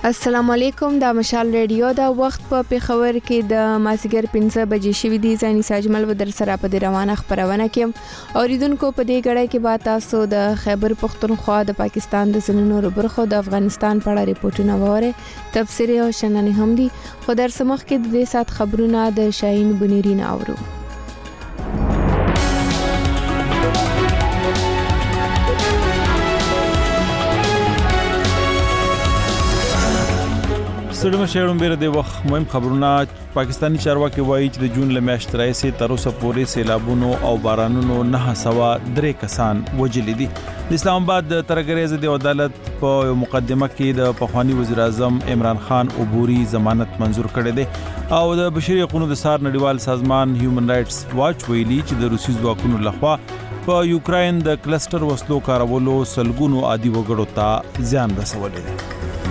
السلام علیکم د مشال ریډیو دا وخت په پیښور کې د مازیګر 15 بجې شوې دي. ځاني ساجمل و در سره په روانه خبرونه کې اوریدونکو په دې غړې کې با تاسو د خیبر پختونخوا د پاکستان د زنونو برخو د افغانستان په اړه ریپورتونه وره تفسیر او شننې هم دي. خو در سمخ کې د دې سات خبرونه د شاهین بنيرین اورو. سړم شهرون بیره د وخت مهم خبرونه. پاکستانی چارواکي وایي چې د جون لمیاشت راځي تر اوسه پورې سیلابونو او بارانونو 903 کسان وجلې دي. د اسلام آباد د ترګریز د عدالت په مقدمه کې د پخوانی وزیر اعظم عمران خان عبوري ضمانت منزور کړی دی او د بشري حقوقو د سار نړیوال سازمان هیومن رائټس واچ ویلي چې د روسي ځواکونو لخوا په یوکرين د کلسټر وسلو کارولو سلګونو عادي وګړو ته زیان رسولی دی.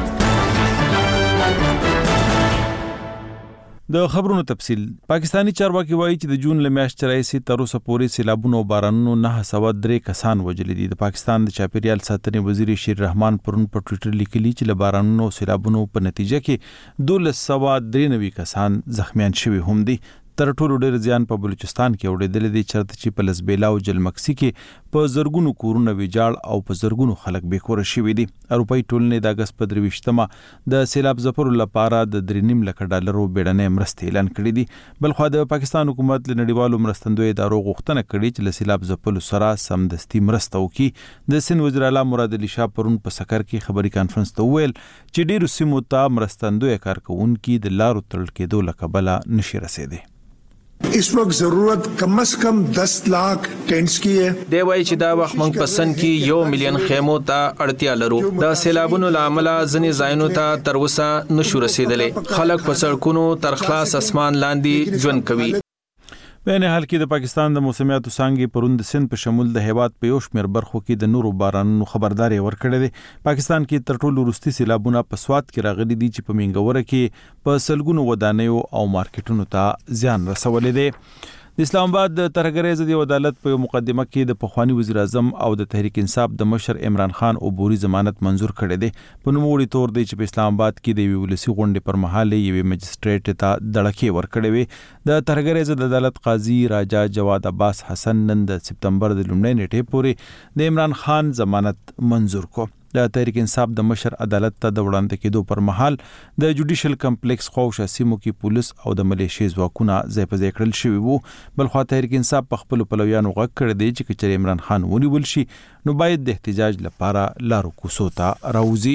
د خبرونو تفصیل. پاکستانی چارواکي وایي چې د جون لمیاشت راځي تر اوسه پورې سیلابونو او بارانونو 903 کسان وجلې دي. د پاکستان د چاپیریال ساتنې وزیر شیر رحمان پرون په ټوئیټر لیکلي چې له بارانونو او سیلابونو په نتیجه کې 1293 کسان زخمیان شوي هم دي. تر ټولو ډېر زیان په بلوچستان کې اوریدل دي چرته چې په لسبیلا او جلمکسي کې په زرګونو کورونه ویجاړ او په زرګونو خلک بیکور شوي دي. اروپאי ټولنې د اگست په 23مه د سیلاب ځپلو لپاره د 3.5 لک ډالرو بیړنۍ مرستې اعلان کړې دي. بلخو د پاکستان حکومت له نړیوالو مرستندوی ادارو غوښتنه کړې چې له سیلاب ځپلو سره سمدستي مرسته وکړي. د سند وزیر اعلی مراد علي شاه پرون په سکر کې خبري کانفرنس ته ویل چې ډیرو سیمو ته مرستندوی کارکونکو د لارو تړل کېدو لکبله نشي رسیدي. इस वक्त जरूरत कम से कम 10 लाख टेंट्स की है. دی وایي چې دا وخت موږ پسند کې 1 مليون خیمو ته اړتیا لرو. د سیلابونو لامل ځنې ځایونو ته تر اوسه نشو رسیدلې. خلک په سړکونو تر خلاص اسمان لاندې ژوند کوي. بین حال کې د پاکستان د موسمیاتو څانګې پرون د سند په شمول د هیواد په یو شمېر برخو کې د نورو بارانونو خبرداري ورکړې ده. پاکستان کې تر ټولو وروستي سیلابونه په سوات کې راغلي دي چې په منګوره کې په سلګونو ودانیو او مارکیټونو ته زیان رسولې ده. د اسلام آباد د ترګریز د عدالت په مقدمه کې د پخوانی وزیر اعظم او د تحریک انصاف د مشر عمران خان عبوري ضمانت منزور کړی دی. په نوموړي تور دی چې په اسلام آباد کې د ولسی غونډې پر مهال یو مجستریټ ته دړکې ورکړې وي. د ترګریز د عدالت قاضي راجا جواد عباس حسن نن د سپتمبر د لومړۍ نیټې پورې د عمران خان ضمانت منزور کو. د تحریک انصاف د مشر عدالت ته د وړاندې کېدو پر مهال د جوډیشل کمپلیکس خوښ سیمو کې پولیس او د ملیشي ځواکونه ځای په ځای کړل شوي وو. بلخو تحریک انصاف په خپل پلویانو غږ کړی دی چې کچېرې عمران خان ونیول شي نو باید د احتجاج لپاره لارو کوڅو ته راوځي.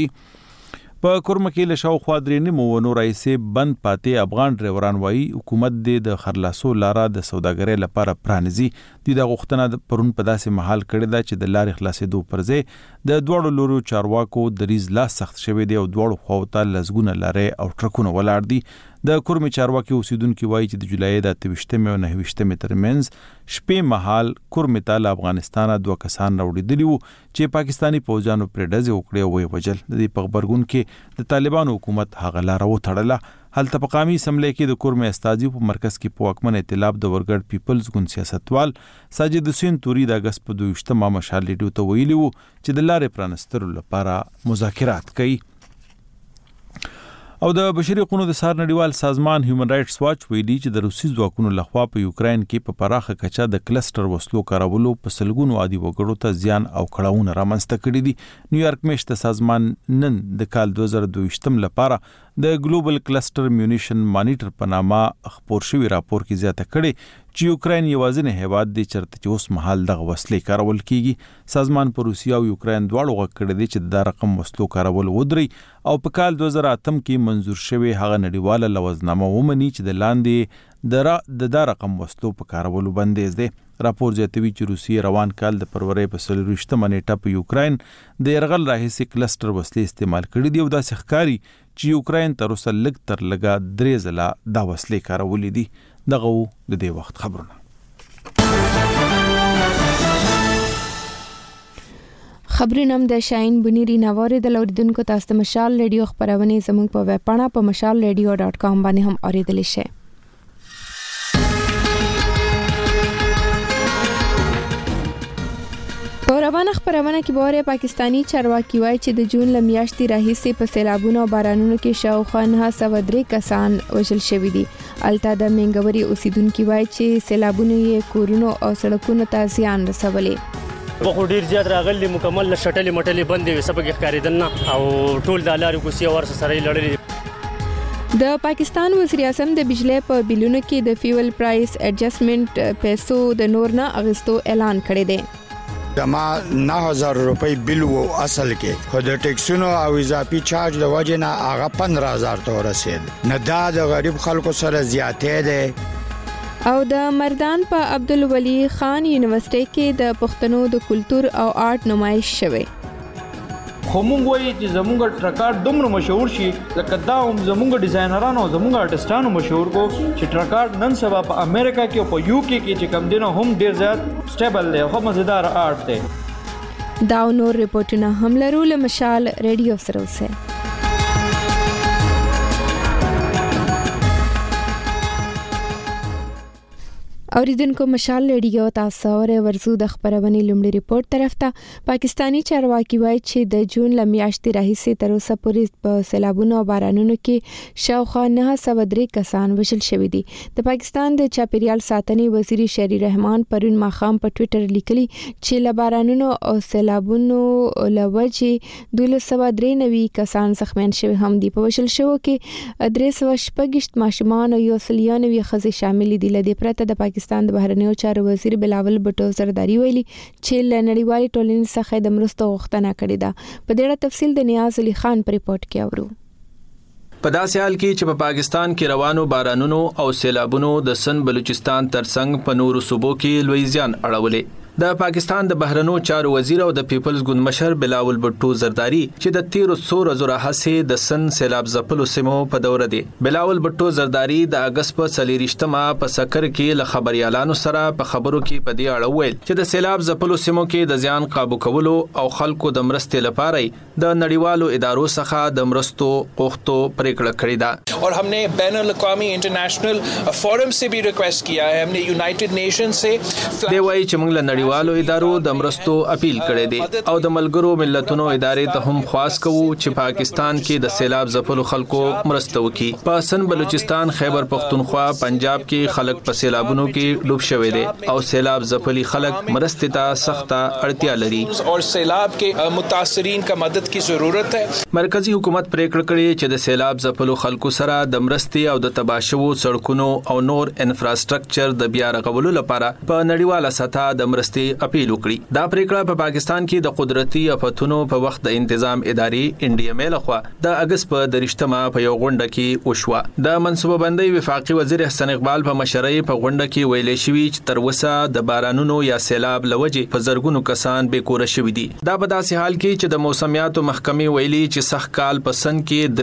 په کورمه کې له شاوخوا 3.5 ونو راځي بند پاتې افغان ډرایوران وایي حکومت د خرلاسو لاره د سوداګرۍ لپاره پرانیزي. د غوښتنه پرون په داسې محل کړی دا چې د لارې خلاصېدو پر ځای د دوړو لورو چارواکو د ریز لا سخت شوی دی او دوړو خواو ته لزګونه لارې او ټرکونه ولاړ دي. د کورمې چارواکي اوسیدونکو وایي چې د جولای د 28 او 29 ترمنځ شپې مهال کورمې ته افغانستان 2 کسان راوړي وو چې پاکستانی فوجانو پر ډزې وکړې او وی وجل. د دې په خبرګون کې د طالبانو حکومت هغه لار وتړله. هلته په قومي اسمبلی کې د کورمې استازي په مرکز کې په واکمن ائتلاف د ورګړ پیپلز ګوند سیاستوال ساجد حسین توري د اگست په 22مه مشال لیډو ته ویلي وو چې د لارې پرانستلو لپاره مذاکرات کوي. او د بشري حقوقو د سار نړیوال سازمان هیومن رائټس واچ ویلي چې د روسي ځواکونو لخوا په یوکرين کې په پراخه کچه د کلسټر وسلو کارولو په سلګونو عادي وګړو ته زیان او کړهونه رامنځته کړي دي. نیویارک میشت سازمان نن د کال 2022 لپاره د ګلوبل کلسټر میونیشن مانیټر په نامه خبر شوی راپور کې زیاته کړي چې یوکرين یوازینی هیواد دی چرته چې اوس مهال دغه وسلې کارول کیږي. سازمان په روسیا او یوکرين دواړو غږ کړی دی چې د رقم وسلو کارول ودري او په کال 2008 کې منزور شوی هغه نړیواله لوزنامه ومني چې د لاندې د رقم وسلو په کارولو بندیز دی. راپور زیاتوي چې روسیه روان کال د فروری په 23مه نیټه په یوکرين د يرغل راهیسې کلسټر وسلې استعمال کړي دي او دا ښکاري چې یوکرين تر اوسه لږ تر لږه 3 ځله دا وسلې کارولې دي. دغه د دې وخت خبرونه. خبرونه د شاهین بنيرین اوري د اوریدونکو تاسو ته مشال ریډیو خبرونه زموږ په ویب پاڼه په mashalradio.com باندې هم اوریدلی شئ. په روانه خبرونه کې بوره پاکستانی چارواکي وایي چې د جون لمیاشتې راهیسې په سیلابونو او بارانونو کې شاوخوا 903 کسان وژل شوي دي. الته د منګوري اوسیدونکو وایي چې سیلابونو یې کورونو او سړکونو ته زیان رسولي. وخت ډیر زیات راغلي مکمل شټلې مټلې بندې وي سبق ښکارېدل نه او ټول د لارې کوسي ور سره لړلې. د پاکستان وزیر اعظم د بجلی په بیلونو کې د فیول پرایس اډجسټمنټ پیسو د نور نه اغستو اعلان کړی دی. دما 9000 روپۍ بیل وو اصل کې خو د ټیکسونو او اضافي چارج د وجې نه هغه 15000 ته ورسید. نه دا د غریب خلکو سره زیاتې ده. او د مردان په عبدالولي خان یونیورسيټي کې د پښتنو د کلچر او آرټ نمایش شوه. خو مونږ وایي چې زمونږ ټرکار دومره مشهور شي لکه دا هم زمونږ ډیزاینرانو او زمونږ آرټسټانو مشهور کو چې ټرکار نن سبا په امریکا کې او په یو کې چې کم دینه هم ډیر زیات سټیبل دی او مزیدار آرټ دی. دا نور ریپورتونه هم لرو له مشال ریډیو سره اوسه. اوریدونکو مشال ریډیو تاسو ورزو د خبرونې لومړی ریپورت طرف ته پاکستانی چارواکي وایي چې د جون لمیاشتې راهیسې تر اوسه پورې په سیلابونو او بارانونو کې شاوخوا 903 کسان وژل شوي دي. د پاکستان د چاپیریال ساتنې وزیر شری رحمان پرون ماښام په ټوئیټر لیکلي چې له بارانونو او سیلابونو لوجې 293 کسان زخمیان شوي هم دي. په وژل شوو کې 326 ماشومان او 191 ښځې شامل دي. لدې پرته د پاکستان د بهرنیو چارو وزیر بلاول بټو زرداری ویلي چې له نړیوالې ټولنې څخه د مرستو غوښتنه کړې ده. په دې اړه تفصیل د نیاز علي خان په ریپورت کې اورو. په داسې حال کې چې په پاکستان کې روانو بارانونو او سیلابونو د سن بلوچستان ترڅنګ په نورو صوبو کې لوی زیان اړولې. د پاکستان د بهرنیو چارو وزیر او د پیپلز ګوند مشر بلاول بټو زرداری چې د 1300 ورځو راهیسې د سن سیلاب ځپلو سیمو په دوره دی. بلاول بټو زرداری د اگست په 24مه په سکر کې له خبريالانو سره په خبرو کې په دې اړه ویل چې د سیلاب ځپلو سیمو کې د ځان قابو کولو او خلکو د مرستې لپاره د نړیوالو ادارو څخه د مرستو غوښتو پریکړه کړې ده. और हमने बैन अल-अक़वामी इंटरनेशनल फोरम से भी रिक्वेस्ट किया है. हमने यूनाइटेड नेशन से دی وایي چې موږ له نړیوالو ادارو د مرستو اپیل کړی دی او د ملګرو ملتونو ادارې ته هم خواست کوو چې پاکستان کې د سیلاب ځپلو خلکو مرسته وکړي. په سن بلوچستان، خیبر پختونخوا، پنجاب کې خلک په سیلابونو کې ډوب شوي دي او سیلاب ځپلي خلک مرستې ته سخته اړتیا لري اور سیلاب کې متاثرین کا مدد کی ضرورت ہے. مرکزی حکومت پریکړه کړې چې د سیلاب ځپلو خلکو سره د مرستې او د تباشو سړکونو او نور انفراستراکچر د بیا رغولو لپاره په نړیواله سطح د مرستې اپیل وکړي. دا پریکړه په پاکستان کې د قدرتي آفتونو په وخت د تنظیم ادارې NDMA لخوا د اگست په 23مه په یو غونډه کې وشوه. د منصوبه بندۍ وفاقي وزیر احسان اقبال په مشرۍ په غونډه کې ویلې شوی چې تر اوسه د بارانونو یا سیلاب لوجې په زرګونو کسان بې کوره شوي دي. دا په داسې حال کې چې د موسمیاتو محکمې ویلي چې سخت کال په سن کې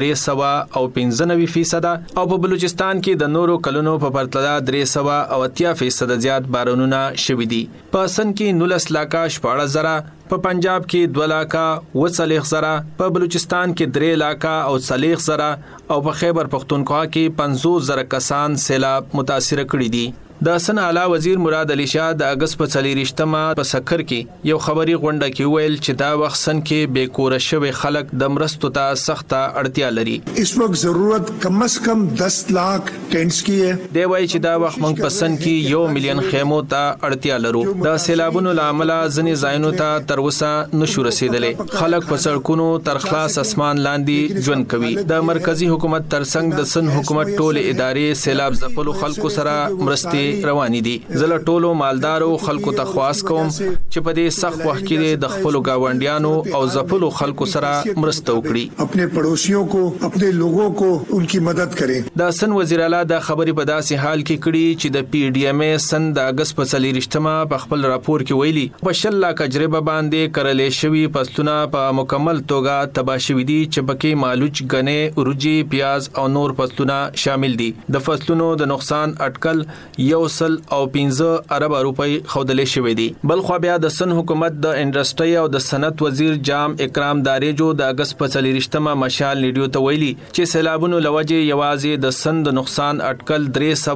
395% او په بلوچستان کې د نورو کلونو په پرتله 380% زیات بارانونه شوي دي. په سن کې 19 لاکه 14,000، په پنجاب کې 2 لاکه 40,000، په بلوچستان کې 3 لاکه او 40,000 او په خیبر پختونخوا کې 50,000 کسان سیلاب متاثر کړي دي. د سن اعلی وزیر مراد علي شاه د اگست په 24مه په سکر کې یو خبري غونډه کې ویل چې دا وخت سن کې بې کور شوي خلک د مرستو ته سخته اړتیا لري. इस वक्त जरूरत कम से कम 10 लाख टेंट्स की है. دی وایي چې دا وخت موږ په سن کې 1 مليون خیمو ته اړتیا لرو. د سیلابونو لامل ځنې ځایونو ته تر اوسه نشو رسیدلې. خلک په سړکونو تر خلاص اسمان لاندې ژوند کوي. د مرکزی حکومت ترڅنګ د سن حکومت ټول ادارې سیلاب ځپلو خلکو سره مرستې رواني دي. زله ټولو مالدارو خلکو ته خواست کوم چې په دې سخت وخت کې د خپل گاونډیانو او ځپلو خلکو سره مرسته وکړي. अपने पड़ोसियों को, अपने लोगों को उनकी मदद करें. د سن وزیر اعلی د خبرې په داسې حال کې کړي چې د PDMA سن د اگست په 24مه په خپل راپور کې ویلي په 10 لاکه جریبه باندې کرلې شوی فصلونه په مکمل توګه تباه شوي دي چې پکې مالوچ، غنې، ورجې، پیاز او نور فصلونه شامل دي. د فصلونو د نقصان اټکل 115 ارب روپۍ خودلې شوې دي. بل خو بیا د سن حکومت د انډستری او د صنعت وزیر جام اکرام داریجو د اگست په 24مه مشال ریډیو ته ویلي چې سیلابونو لوجه یوازې د سن د نقصان اټکل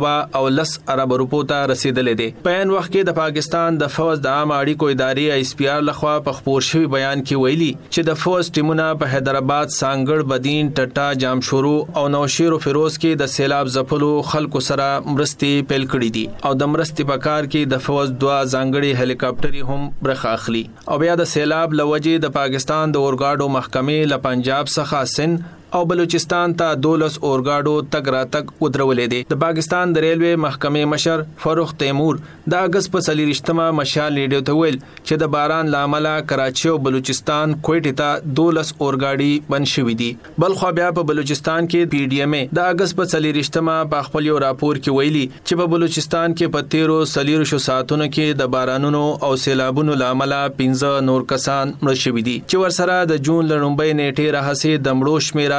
310 ارب روپو ته رسیدلې دي. په ان وخت کې د پاکستان د فوج د عام اړیکو ادارې ISPR لخوا په خبر شوی بیان کې ویلي چې د فوج ټیمونه په حیدرآباد، سانګړ، بدین، ټټا، جامشورو او نوشیر او فیروز کې د سیلاب ځپلو خلکو سره مرستې پیل کړې دي او د مرستې په کار کې د فوج 2 ځانګړي هلیکاپټري هم برخه اخلي. او بیا د سیلاب لوجه د پاکستان د اورګاډو محکمې له پنجاب څخه سند او بلوچستان ته 12 اورګاډو تګ راتګ ودرولې دي. د پاکستان د ریلوے محکمې مشر فاروق تیمور د اگست په 24مه مشال ریډیو ته ویل چې د باران لامل کراچي او بلوچستان کوټې ته 12 اورګاډي بند شوې دي. بل خو بیا په بلوچستان کې PDMA د اگست په 24مه په خپل یو راپور کې ویلي چې په بلوچستان کې په 13 ساعتونو کې د بارانونو او سیلابونو لامل 15 نور کسان مړ شوي دي چې ورسره د جون لړمبۍ نیټې راهسي د مړو شمیره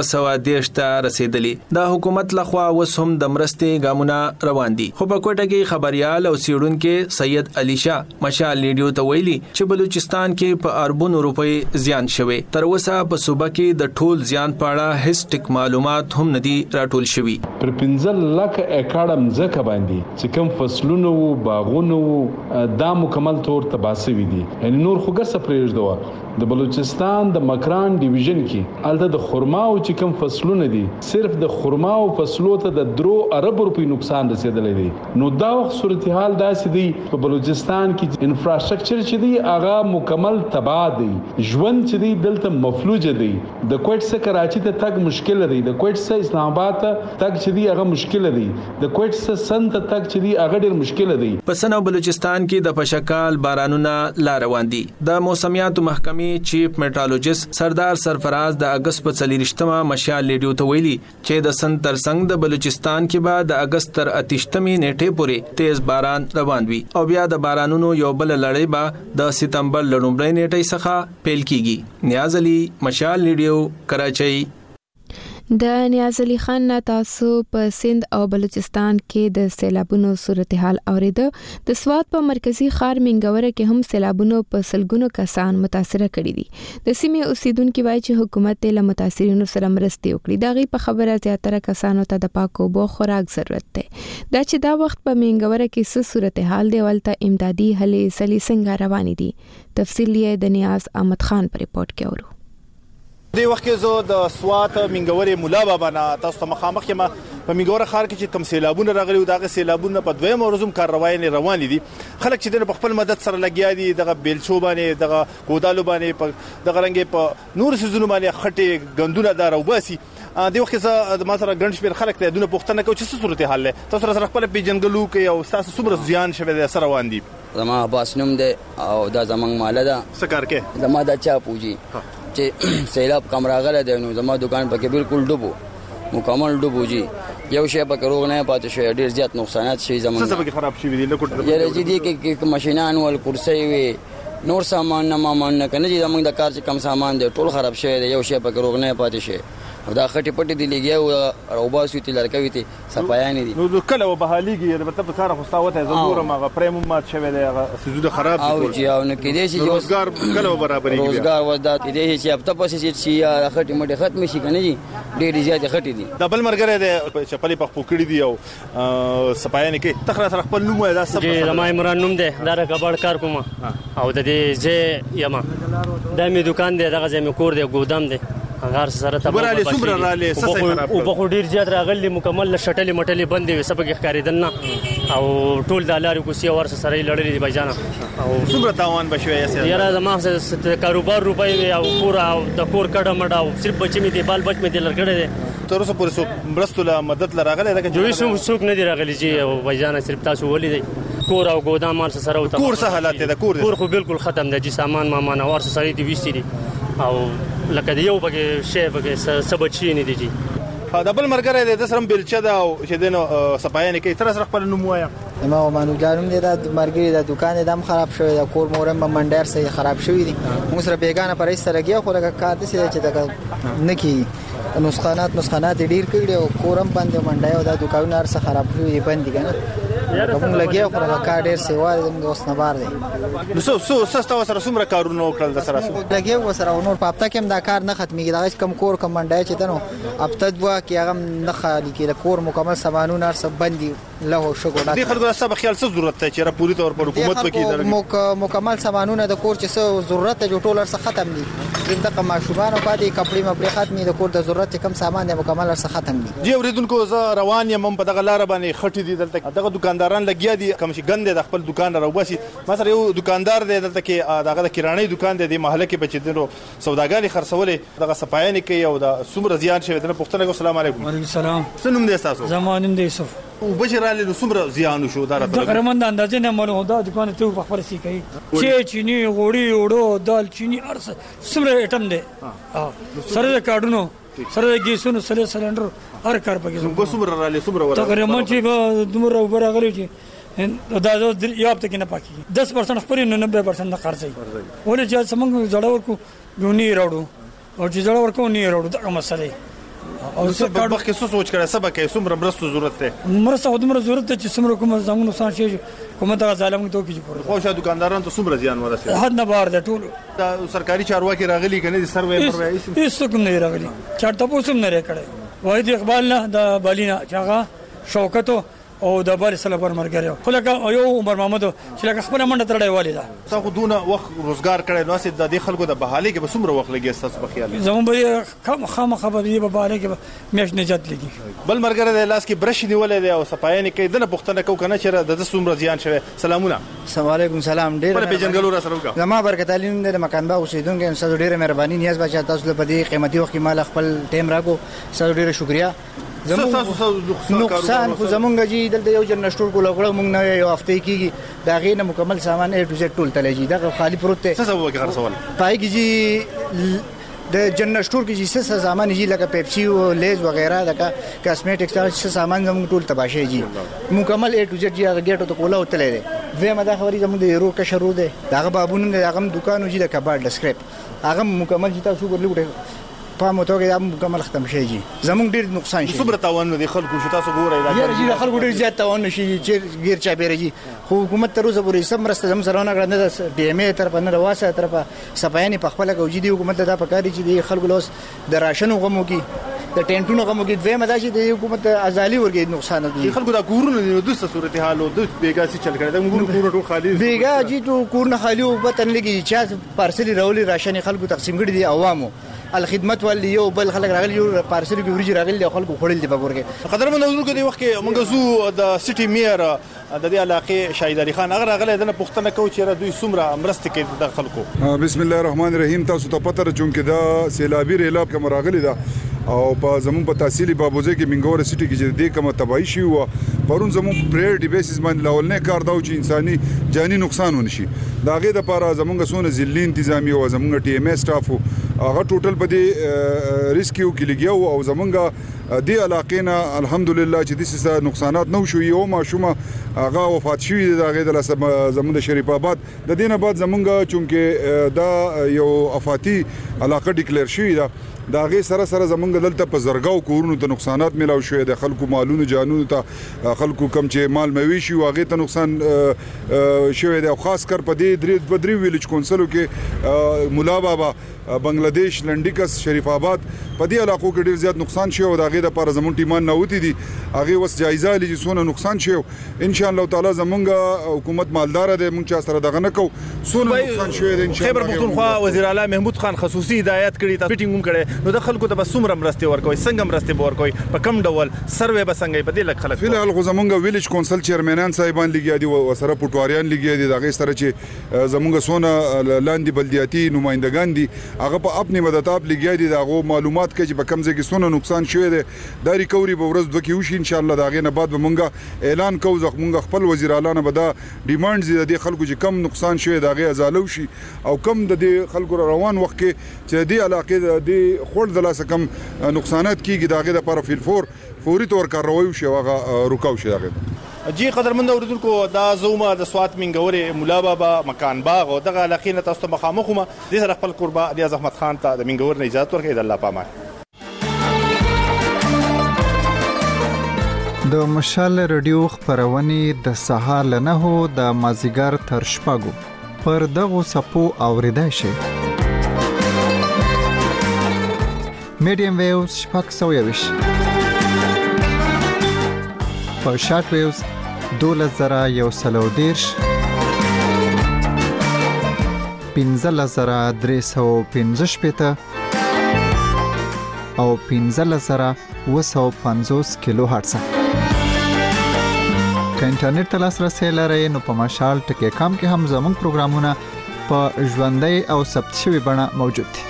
210 ته رسیدلی. د حکومت لخوا اوس هم د مرستې ګامونه روان دي. خو په کوټه کې خبريال او سیډونکو سید علي شاه مشال ریډیو ته ویلي چې بلوچستان کې په اربونو روپۍ زیان شوی. تر اوسه په صوبه کې د ټول زیان په اړه هیڅ ټیک معلومات هم ندي راټول شوي. پر 15 لک اکاډم ځکه باندې چې کوم فصلونه او باغونه دا مکمل تور تباسوي دي. یعنی نور خو ګرځه پرېږدو د بلوچستان د مکران ډیویژن کې الته د خرماو چې کوم فصلونه دي صرف د خرماو فصلو ته د 2 ارب روپۍ نقصان رسیدلی دی. نو دا وخت صورتحال داسې دی په بلوچستان کې انفراستراکچر چې دی هغه مکمل تباہ دی. ژوند چې دی دلته مفلوج دی. د کوټ څخه کراچي ته تګ مشکل دی. د کوټ څخه اسلام آباد ته تګ چې دی هغه مشکل دی. د کوټ څخه سن ته تګ چې دی هغه ډیر مشکل دی. په سن او بلوچستان کې د پشکال بارانونه لا روان دي. د موسمیاتو محکمې چیف میټرولوژیست سردار سرفراز د اگست په 24مه مشال ریډیو ته ویلي چې د سن ترڅنګ د بلوچستان کې به د اگست تر 28مې نیټې پورې تیز باران روان وي او بیا د بارانونو یو بل لړۍ به د سپتمبر لومړۍ نیټې څخه پیل کیږي. نیاز علي، مشال ریډیو، کراچۍ. د نیاز علي خان نه تاسو په سند او بلوچستان کې د سیلابونو صورتحال اوریده. د سوات په مرکزی ښار منګوره کې هم سیلابونو په سلګونو کسان متاثر کړي دي. د سیمې اوسیدونکو وایي چې حکومت له متاثرینو سره مرستې وکړي. دا غي په خبره زیاتره کسانو ته د پاکو بو خوراک ضرورت ده. دا چې دا وخت په منګوره کې څه صورتحال دی ولته امدادي هلې سلی څنګه روانې دي. تفصیل یې د نیاز احمد خان په ریپورت کې اورو. دی وخت کې زه د سوات منګورې مولا بابا نه تاسو ته مخامخ یم. په منګوره ښار کې چې کوم سیلابونه راغلي او دغه سیلابونه په دویم ورځ هم کاروایي روان دي. خلک چې د خپل مدد سره لګیا دي. دغه بیلچو باندې، دغه کودالو باندې، په دغه رنګ په نور سيزونو باندې خټې غندونه دار او باسي. دی وخت چې ما سره ګڼ شمېر خلک ته دونه پوښتنه کوي چې څه صورتحال ده. تاسو سره خپل پیژنګلو کې او تاسو څومره زیان شوی دی سره روان دي؟ زما عباس نوم دی او دا زمنګ مال ده. څه کار کې؟ زما د چا پوجي چې سیلاب کم راغله دی نو زما دکان پکې بالکل ډوبو، مکمل ډوبو جی. یو شی پکې روغ نه پاتې شو، ډیر زیات نقصانات شي زمونږ. څه پکې خراب شي دي؟ لکه یاره جی دي کې ماشینان ول کرسي وي، نور سامان نه مامان نه کنه جی زمونږ د کار چې کم سامان دی ټول خراب شوی دی. یو شی پکې روغ نه پاتې شي او دا خټې پټې دی لګیا او باسو تی لړکوي تی صفایانی دي. نو کله و بهاليږي البته په کار خوستاوته زموږ ماغه پریم مات شوی دی، هغه سيزونه خراب دي او جی او نه کېدې شي روزګار کله و برابرېږي. روزګار ودا کېدې شي هفته پسې شي یا خټې مټې ختم شي کنه جی ډېر زیات خټې دي. دبل مرګره دی چپلې په پوکړې دی او صفایانی کې تخره سره خپل نوم دا سب جی زما عمران نوم دی دا کباړ کار کوم او د دې زه یما د می دکان دی دغه زمي کور دی ګودام دی غار سره ته براله صبر رااله سسه خراب او په ډیر زیات راغلي مکمل شټلې مټلې بندې سبق ښکارېدل نه او ټول د لارې کوسي ور سره لړلې دی بجانا او صبر تاوان بشوي یاره زما کاروبار روپۍ او پورا د کور کډه مډه او صرف بچی می دی بال بچ می دی لړکړې دی. تر اوسه پورې څوک مرستله مدد لراغله دا جوړ څوک نه دی راغلی جی او بجانا صرف تاسو ولې دی کور او ګودام مال سره او کور څه حالات دی؟ کور خو بالکل ختم دی جی سامان ما نه ور سره دی وستې دي او لکه دیو بګه شی بګه سبچی نه دی جی. دا بل مرګره د سرم بلچا دا چې دنه صفایانه کې تر سره خپل نوم وایا ما مانو ګارم دي دا مرګري د دکان دم خراب شوی دا کور مورم منډر سه خراب شوی دي. موږ سره بیگانه پرې سره گیا خو لکه کار دي چې دا نکی نسخانات ډیر کړي او کورم باندې منډای او دا دکانونه سره خراب شوی بند دي کنه موږ لګیا خو دا کار ډیر سیوا د اوس نه بار دی. نو سو سستا وسره څومره کارونه وکړل د سره لګیا وسره نور په هفته کې هم دا کار نه ختمېږي. دا کم کور کم منډای چې تنو هفته دوه کې هغه نه خالي کې کور مکمل سامانونه هر څه بندي له شګو د خلکو سره خیال څه ضرورت ته چې را پوری تور پر حکومت پکې درګي مکمل سامانونه د کور چې څه ضرورت ته ټول هر څه ختم دي. دغه ماشومان او باندې کپړې مپړې ختمي د کور د ضرورت کم سامان دی مکمل هر څه ختم دي. جی اوریدونکو زه روان یم په دغه لار باندې خټې دي دلته دغه دکانداران لګیا دي کوم چې ګند د خپل دکان راوباسي. مثلا یو دکاندار دی دلته کې دغه د کیرانې دکان دی د محله کې بچی دنو سوداګانې خرڅولې دغه صفایانې کوي او د سمره زیان شوی د پښتنه. السلام علیکم. وعلیکم السلام. سنوم دې تاسو؟ زمانم دې یوسف. او بشراله د سمره زیان شو دا راته تقریبا د اندازې نه معلومه ده دکان ته په خبر سي کوي چې چيني غوړي وړو دال چيني ارس سمره ایټم دی سره د کارډونو سره د گیسونو سره سلندر هر کار پکې نو سمره رااله سمره ورا تقریبا چې دومره وبراغلی چې دا یو هفته کې نه پاکي 10% خپل 90% نه خرڅي ولې چې سمنګ جوړ ورکو یونی راوړو او چې جوړ ورکو نه راوړو دا مسله او څه په وخت کې څه سوچ کړه سبا کې څومره مرستو ضرورت ده مرسته ودمره ضرورت ته چې څومره کوم زمونږ نقصان شي کومه دا ظالم ته کیږي خو شاید دکانداران ته څومره زیان ورسېږي حد نه بار ده ټول دا سرکاري چارواکي راغلي کنه دي سروې پروي هیڅ کوم نه راغلي چارته پوسم نه راکړي واحد اقبال نه د بالینا چاغه شوکتو او د بل سره پر مرګره خو لکه یو عمر محمد چې لکه خپل منډه ترړې والی دا تاسو دونه وخت روزګار کړی نو سید د خلکو د بحالي کې به څومره وخت لګي تاسو په خیال زمون به خام خبرې به بحالي کې میش نجات لګي بل مرګره د لاس کې برش نیولې دی او صفایانې کې دنه پښتنه کو کنه چې د څومره زیان شوی. سلامونه. وعلیکم سلام. ډیر په پیجنګلو را سره وکړه زما برکت تعلیم د مکان باغ اوسیدونکو انسان ډیره مهرباني نیاز بچا تاسو په دې قیمتي وخت کې مال خپل ټیم راکو تاسو ډیره شکریا. نقصان خو زمونږ جی دلته یو جن نشټور کو لګړو مونږ نه یو هفته کېږي دا غي نه مکمل سامان A to Z ټول تلجی دا خالی پروت ته څه سبب کې خرڅول پای کې جی د جن نشټور کې جی څه سامان جی لکه پیپسي او لیز وغیرہ دا کاسمیټکس دا څه سامان زمونږ ټول تباشه جی مکمل A to Z جی هغه ګټو ته کولا وتلې ده وې مدا خبري زمونږ د یورو کا شروع ده دا بابونه هغه دکانو جی د کباړ د سکریپ هغه مکمل جی تاسو ګورلې په موټو کې هم مکمل ختم شي جی زمونږ ډیر نقصان شي صبر تاوان دي خلکو شي تاسو ګورئ دا جی خلکو ډیر زیات تاوان شي چې غیر چا بیره جی خو حکومت تر اوسه پورې سم مرسته زم سره نه غړنه د ډي ام ای تر په نه واسه تر په صفایانې په خپل کوجی دی حکومت دا پکاري چې دی خلکو لوس د راشن غمو کې د ټینټونو غمو کې دوی مدا چې د حکومت ازالي ورګي نقصان دي خلکو دا کورونه د دوسه صورتحال او د بیګا سي چل کړي د موږ کورونه ټول خالی بیګا جی ټول کورونه خالی او پتن لګي چې پارسل راولي راشن خلکو تقسیم کړي دي عوامو الخدمت ولې یو بل خلک راغلي یو پارسل کې ورجی راغلي خلکو خړل دي بګورګه قدرمن حضور کې د وخت کې موږ زو د سټي میر د دې علاقې شاهد علي خان هغه راغلی د پښتنه کو چې دوی څومره مرسته کوي د خلکو. بسم الله الرحمن الرحیم. تاسو ته پته چونکې دا سیلابي ریلاب کوم راغلی دا او په زمون په تحصیلي بابوزه کې منګور سټي کې چې د کومه تباہي شي او پرون زمون پریورټي بیسس باندې لاولنه کار دا چې انساني جاني نقصان ونشي دا غي د لپاره زمونږ سونه ځلې انتظامی او زمونږ ټي ام اس سټاف هغه ټوټل په دې ریسکیو کې لګیاو او زمونږ دې علاقې نه الحمدلله چې د څه نقصانات نو شو یو ماشومه هغه وفات شوی دا غي د زمونږ شریف آباد د دینه بعد زمونږ چونکه دا یو افاتی علاقه ډیکلیئر شوی دا غي سره سره زمونږ دلته په زرګاو کورونو ته نقصانات ملاو شوی د خلکو مالونو جانونو ته خلکو کم چې مال مویشي واغې ته نقصان شوی دی او خاص کر په دې درې ویلج کونسلو کې مولا بابا بنگلاديش لنډیکس شریف آباد په دې علاقو کې ډیر زیات نقصان شوی او دا غي د لپاره زمون ټیمان نوتی دي هغه وس جایزه لږ سونه نقصان شوی ان شاء الله تعالی زمونږ حکومت مالدار ده مونږ چا سره دغه نه کو سونه نقصان شوی دی ان شاء الله. خیبر پختونخوا وزیر اعلی محمود خان خصوصي هدایت کړی تا میټینګ هم کړي نو د خلکو ته بسومره مرسته ورکوي څنګه مرسته ورکوي په کم ډول سروې بسنګي په دې لک خلک فلحال خو زمونږ ویلیج کونسل چیرمنان صاحبان لګیا دي او سره پټواریان لګیا دي دغه سره چې زمونږ سونه لاندې بلدیاتي نمائندگان دي هغه په خپل مدتاب لګیا دي دغه معلومات کوي چې په کم ځای کې سونه نقصان شوی دی دا ریکوري به ورځ دوه کې وشي ان شاء الله دغه نه بعد به مونږه اعلان کوو زمونږ خپل وزیر اعلی نه به دا ډیمانډز دي خلکو چې کم نقصان شوی دغه ازالو شي او کم د خلکو روان وخت کې چې د علاقې د خور د لاسه کم نقصانات کیږي دغه لپاره فوري تور کاروي شي هغه رکاو شي دغه جی قدرمند اوریدونکو دا زوما د سوات منګوري مولا بابا مکان باغ او دغه علاقې نه تاسو مخامخه د سره خپل قربا د احمد خان ته د منګور نه اجازه ورکړي د الله پامه. د مشال رادیو خبرونه د سهار له 9 د مازیګر تر شپږو پر دغه سپو اوریدای شي. میډیم ویوز شپږ سویوش په شارټ ویوز 2113 15315 او 15750 کیلو هرتز. که انټرنیټ ته لاسرسي لرئ نو په مشال ټکی کام کې هم زموږ پروګرامونه په ژوندۍ او ثبت شوی بڼه موجود دي.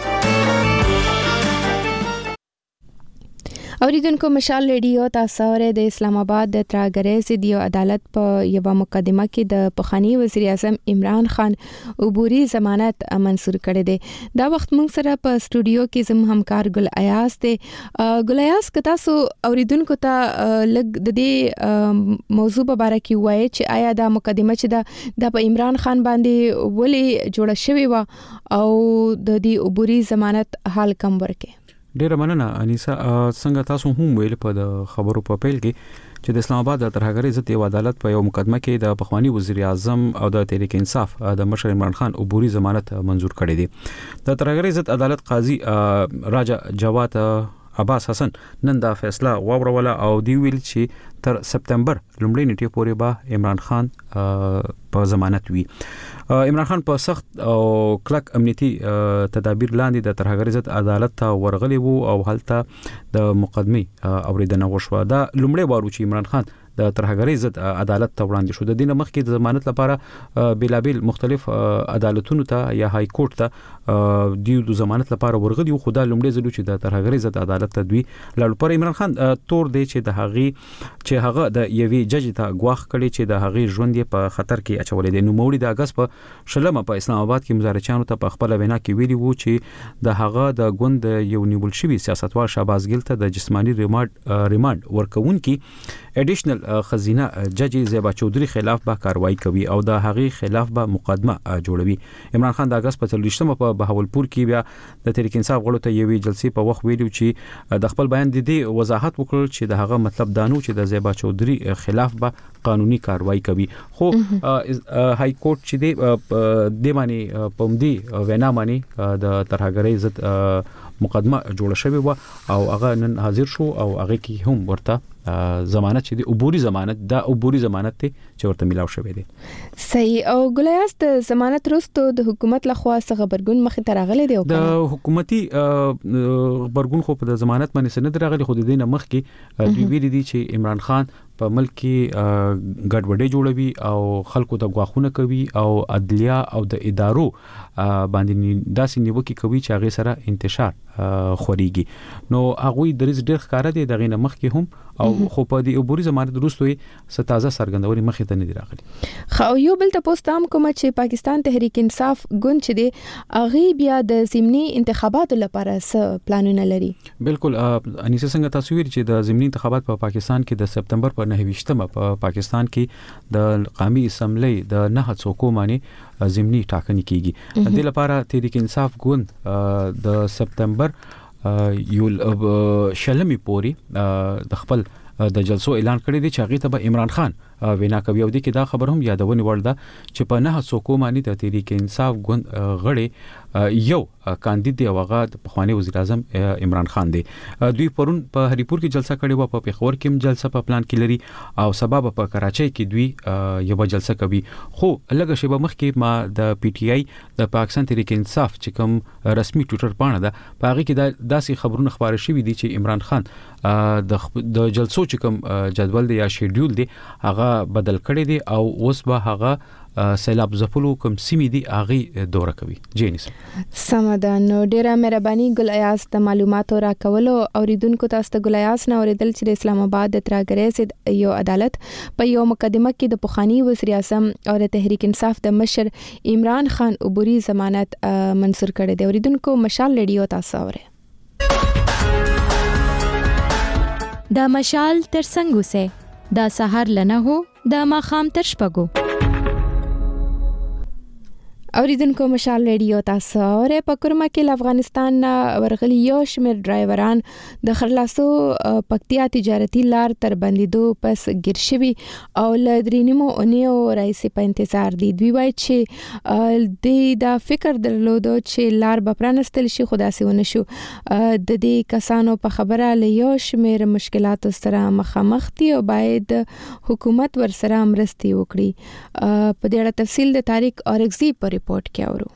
اوریدونکو مشال ریډیو تاسو ورې د اسلام آباد د تراګریز دیو عدالت په یو مقدمه کې د پخوانی وزیر اعظم عمران خان عبوري ضمانت منظور کړی دی. دا وخت موږ سره په سټوډیو کې زم همکار ګل ایاز دی. ګل ایاز کتا سو اوریدونکو ته لګ د دې موضوع په اړه کې وایي چې آیا دا مقدمه چې د عمران خان باندې ولې جوړه شوې و او د دې عبوري ضمانت حال کم ورکه. ډیره مننه انیسا. څنګه تاسو هم ویل په خبرو په پیل کې چې د اسلام آباد د ترهګرۍ ضد عدالت په یو مقدمه کې د پخوانی وزیر اعظم او د تحریک انصاف د مشر عمران خان عبوري ضمانت منظور کړی دی. د ترهګرۍ ضد عدالت قاضي راجا جواد عباس حسن نن دا فیصله واوروله او دی ویل چې تر سپتمبر لومړۍ نیټې پورې به عمران خان په ضمانت وي. عمران خان په سخت او کلک امنیتي تدابیر لاندې د ترهګرۍ ضد عدالت ته ورغلی وو او هلته د مقدمه اوریدنه وشوه. دا لومړی وار چې عمران خان د ترهګرۍ ضد عدالت ته وړاندې شو. د دې نه مخکې د ضمانت لپاره بیلابل مختلف عدالتونو ته یا های کورټ ته د ضمانت لپاره ورغلی وو. خو دا لومړی ځل چې د ترهګرۍ ضد عدالت ته دوی لاړ. پر عمران خان تور دی چې هغه د یوې جج ته غواخ کړي چې د هغې ژوند په خطر کې اچولې دی. نو موري د اگست په شلمه په اسلام آباد کې مظاهرچیانو ته په خپل وینا کې ویلي وو چې د هغه د ګوند یو نیول شوی سیاستوال شهباز ګل ته د جسمانی ریماند ورکون کې اډیشنل خزینه جج زیبا چودري خلاف به کاروایی کوي او د هغې خلاف به مقدمه جوړوي. عمران خان د اگست په 30مه په بهاولپور کې بیا د تحریک انصاف غړو ته یوې جلسې په وخت ویلو چې د خپل بیان د دې وضاحت وکړ چې د هغه مطلب دانو چې د زیبا چودري خلاف به قانوني کاروایی کوي. خو های کورټ چې د معنی پمدي وینا معنی د ترهګرۍ ضد مقدمه جوړه شوې و او هغه نن حاضر شو او هغه کې هم ورته ضمانت چې د عبوري ضمانت ته چې ورته ملاو شوې دي. صحیح. او ګلیاس د ضمانت وروسته د حکومت لخوا څخه خبرګون مخې ته راغلی دی. د حکومتي خبرګون خو په ضمانت باندې سند راغلی. خو د دې نه مخکې دوی ویلي دي چې عمران خان په ملک کې ګډوډي جوړوي او خلکو ته غواخونه کوي او عدلیه او د ادارو باندې داسې نیوکه کوي چې هغه سره انتشار خوريږي. نو هغه د ریس ډېر ښکار دي دغه نه مخکې هم او خو په دې عبوري ضمانت وروسته ستازه سرګندوري مخې ته نه دی راغلي. خو یو بل ته پوسټام کوم چې پاکستان تحریک انصاف ګوند چې دی هغه بیا د ضمني انتخاباتو لپاره څه پلانونه لري. بالکل انیسه څنګه تاسو ویل چې د ضمني انتخابات په پاکستان کې د سپتمبر په 29مه په پاکستان کې د قومي اسمبلی د 9 څوکو باندې ضمني ټاکنې کیږي. د لپاره تحریک انصاف ګوند د سپتمبر شلمي پوري د خپل د جلسو اعلان کړی دی چې هغه ته به عمران خان وینا کوي. او د کې دا خبر هم یادونه وړ ده چې په 9 څوکو باندې د تحریک انصاف ګوند غړي یو کاندید دی او هغه د پخوانی وزیر اعظم عمران خان دی. دوی پرون په هریپور کې جلسه کړې و، په پیښور کې هم جلسه په پلان کې لري او سبب په کراچۍ کې دوی یو جلسه کوي. خو لږه شیبه مخکې ما د پی ټی آی د پاکستان تحریک انصاف چې کوم رسمي ټویټر پاڼه ده په هغه کې داسې خبرونه خبره شوې دي چې عمران خان د جلسو چې کوم جدول دی یا شیډول دی هغه بدل کړی دی او اوس به هغه سیلاب زفلو کوم سیمې دی هغه دوره کوي. جینس سمدان ډیره مهرباني ګل ایاز ته معلومات راکولو. اوریدونکو تاسو ته ګل ایاز نه اوریدل چې د اسلام آباد د ترهګرۍ ضد یو عدالت په یو مقدمه کې د پخوانی وزیر اعظم او د تحریک انصاف د مشر عمران خان عبوري ضمانت منظور کړی دی. اوریدونکو مشال ریډیو تاسو اوره دا مشال تر څنګه سه دا سحر لنه هو دا ماخام تر شپګو. اوریدونکو مشال ریډیو تاسو اورئ. په کورما کې له افغانستان ورغلي یو شمېر ډرایوران د خرلاسو پکتیا تجارتي لار تر بندیدو پس ګیر شوي او له 3 اونیو راځي په انتظار دي. دوی وایي چې د فکر درلودو چې لار به پرانستل شي، خو داسې ونه شو. د دې کسانو په خبره له یو شمېر مشکلاتو سره مخامخ دي او باید حکومت ورسره مرستې وکړي. په دې اړه تفصیل د تاریخ اورګزي په ریپورت کې اورو.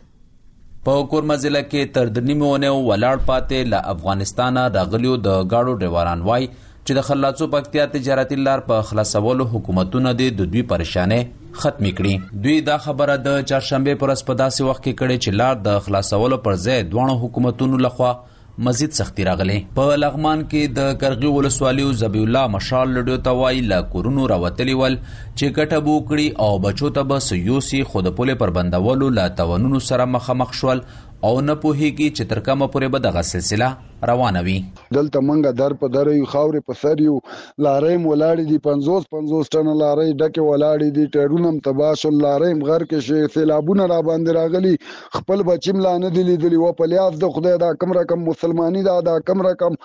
په کورما ضلع کې تر 3 اونیو ولاړ پاتې له افغانستانه راغلیو د گاډو ډرایوران وای چې د خلاصو پکتیا تجارتي لار په خلاصولو حکومتونه د دوی پریشانې ختمې کړي. دوی دا خبره د چهارشنبه پر ورځ په داسې وخت کې کړې چې لار د خلاصولو پر ځای دوه حکومتونو لخوا مزید سختی راغلی. په لغمان کې د کرغي ولسوالیو ذبیح الله مشال لډیو توای لا کورونو راوتلی ول چې ګټه بوکړي او بچو ته بس یوسي خود پوله پر بندولو لا توانونو سره مخامخ شول او نه پوهیږي چې تر کومه پورې به دغه سلسله روانه وي. دلته منګه در په در یو خاورې په سر یو لارې ولاړې دي 50 ټن لارې ډکه ولاړې دي ټرونم تباشل لارې غر کې شي سیلابونه را باندې راغلي خپل بچیم لانه دي لیدلی و په لیاز د خدای دا کم رقم مسلمانی دا کم رقم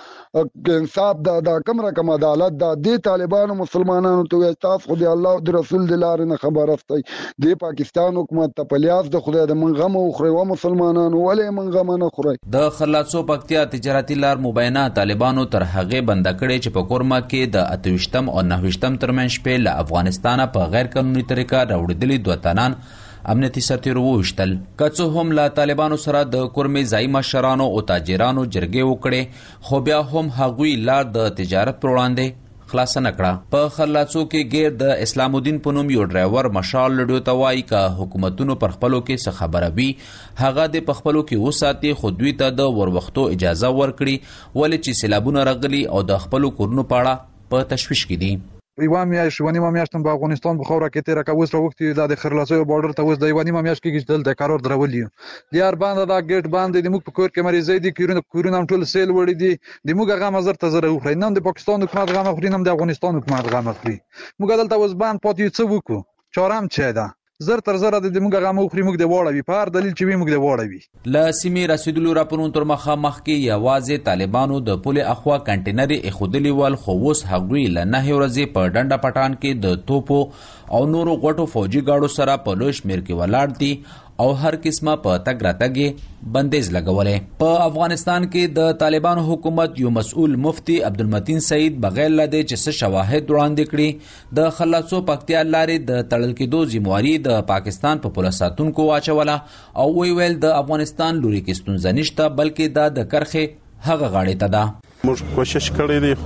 انصاف دا کم رقم عدالت دا د طالبانو مسلمانانو ته تاسو خدای الله او رسول د لارې نه خبر افتي د پاکستان حکومت ته په لیاز د خدای د منغم او خو مسلمانانو ولې منغم نه خوري. د خلاصو پکتیا تجارتي لار مبینه طالبانو تر هغه بند کړي چې په کورما کې د 28م او 29م ترمنځ شپې له افغانستانه په غیر قانوني طریقه راوړل دوه تنان امنیتي سرتیرو وشتل. کڅو هم له طالبانو سره د کورمې ځای مشرانو او تاجرانو جرګې وکړي خو بیا هم هغوی لار د تجارت پر وړاندې خلاص نه کړه. په خلاصو کې غیر د اسلام الدین په نوم یو ډرایور مشال لډیو توای کا حکومتونو پر خپلو کې څه خبره وي هغه د خپلو کې وساتي خو دوی ته د وروختو اجازه ورکړي ولې چې سیلابونه راغلي او د خپلو کورونو پاړه په تشویش کې دي. ایوان میاش ونی میاشتم په افغانستان په خوره کې تیر کا وسره وخت د خرلاسو بارډر ته وس د ایوانی میاش کې دل د قرار درولې دیار باندې دا ګیټ باندې د موږ په کور کې مریضې دي کورونه ټول سیل وړي دي د موږ هغه مزر ته زره وخري نن د پاکستان حکومت غو مخري نن د افغانستان حکومت غو مخري موږ دلته وس باندې پاتې څه وکړو چارم چه ده زر تر زر د موږ غو مخري موږ د واړوي په هر دلیل چې موږ د واړوي. لا سیمه رسیدلو راپورون تر مخه مخ کې یوازې طالبانو د پوله اخوا کنټینر اخودلی ول خو وس هغوی له نه ورځې په ډنډه پټان کې د توپو او نورو غټو فوجي گاډو سره په لوش میر کې ولاړ دي او هر قسمه په تګ راتګ بندیز لګولې. په افغانستان کې د طالبانو حکومت یو مسؤل مفتی عبدالمتین سعید بغیر لده چې څه شواهد وړاندې کړي د خلاصو پکتیا لارې د تړل کېدو ذمہواری د پاکستان په پولیس ساتونکو واچوله او ویل د افغانستان لوري کې ستونزه نشته بلکې د کرخه هغه غاړې ته ده. موږ کوشش کړی دی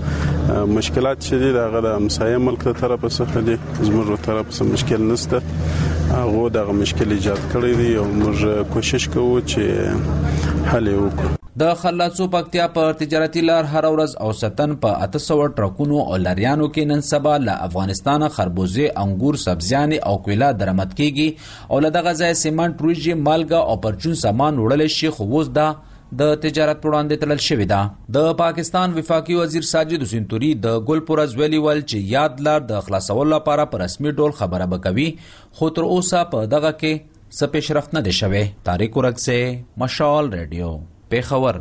خو مشکلات چې دي دغه د همسایه ملک ته طرف څخه دي زموږ طرف څخه مشکل نشته هغه دغه مشکل ایجاد کړی دی او موږ کوشش کوو چې حل وکړو. د خلاصو پکتیا په تجارتي لار هر ورځ اوسطن په 800 ټرکونو او لریانو کې نن سبا له افغانستان خربوزه انګور سبزیان او کویلا درآمد کیږي او له دغه ځای سیمنټ روجي مالګه او پرچون سامان وړل شي خو اوس دا د تجارت وړاندې تلل شوې ده. د پاکستان وفاقي وزیر ساجد حسین توري د ګلپورز ویلي ول چې یاد لار د خلاصولو لپاره په رسمي ډول خبره وکوي خو تر اوسه په دغه کې څه پیشرفت نه دی شوی. تاریخ ورکسه مشال ریډیو پیښور.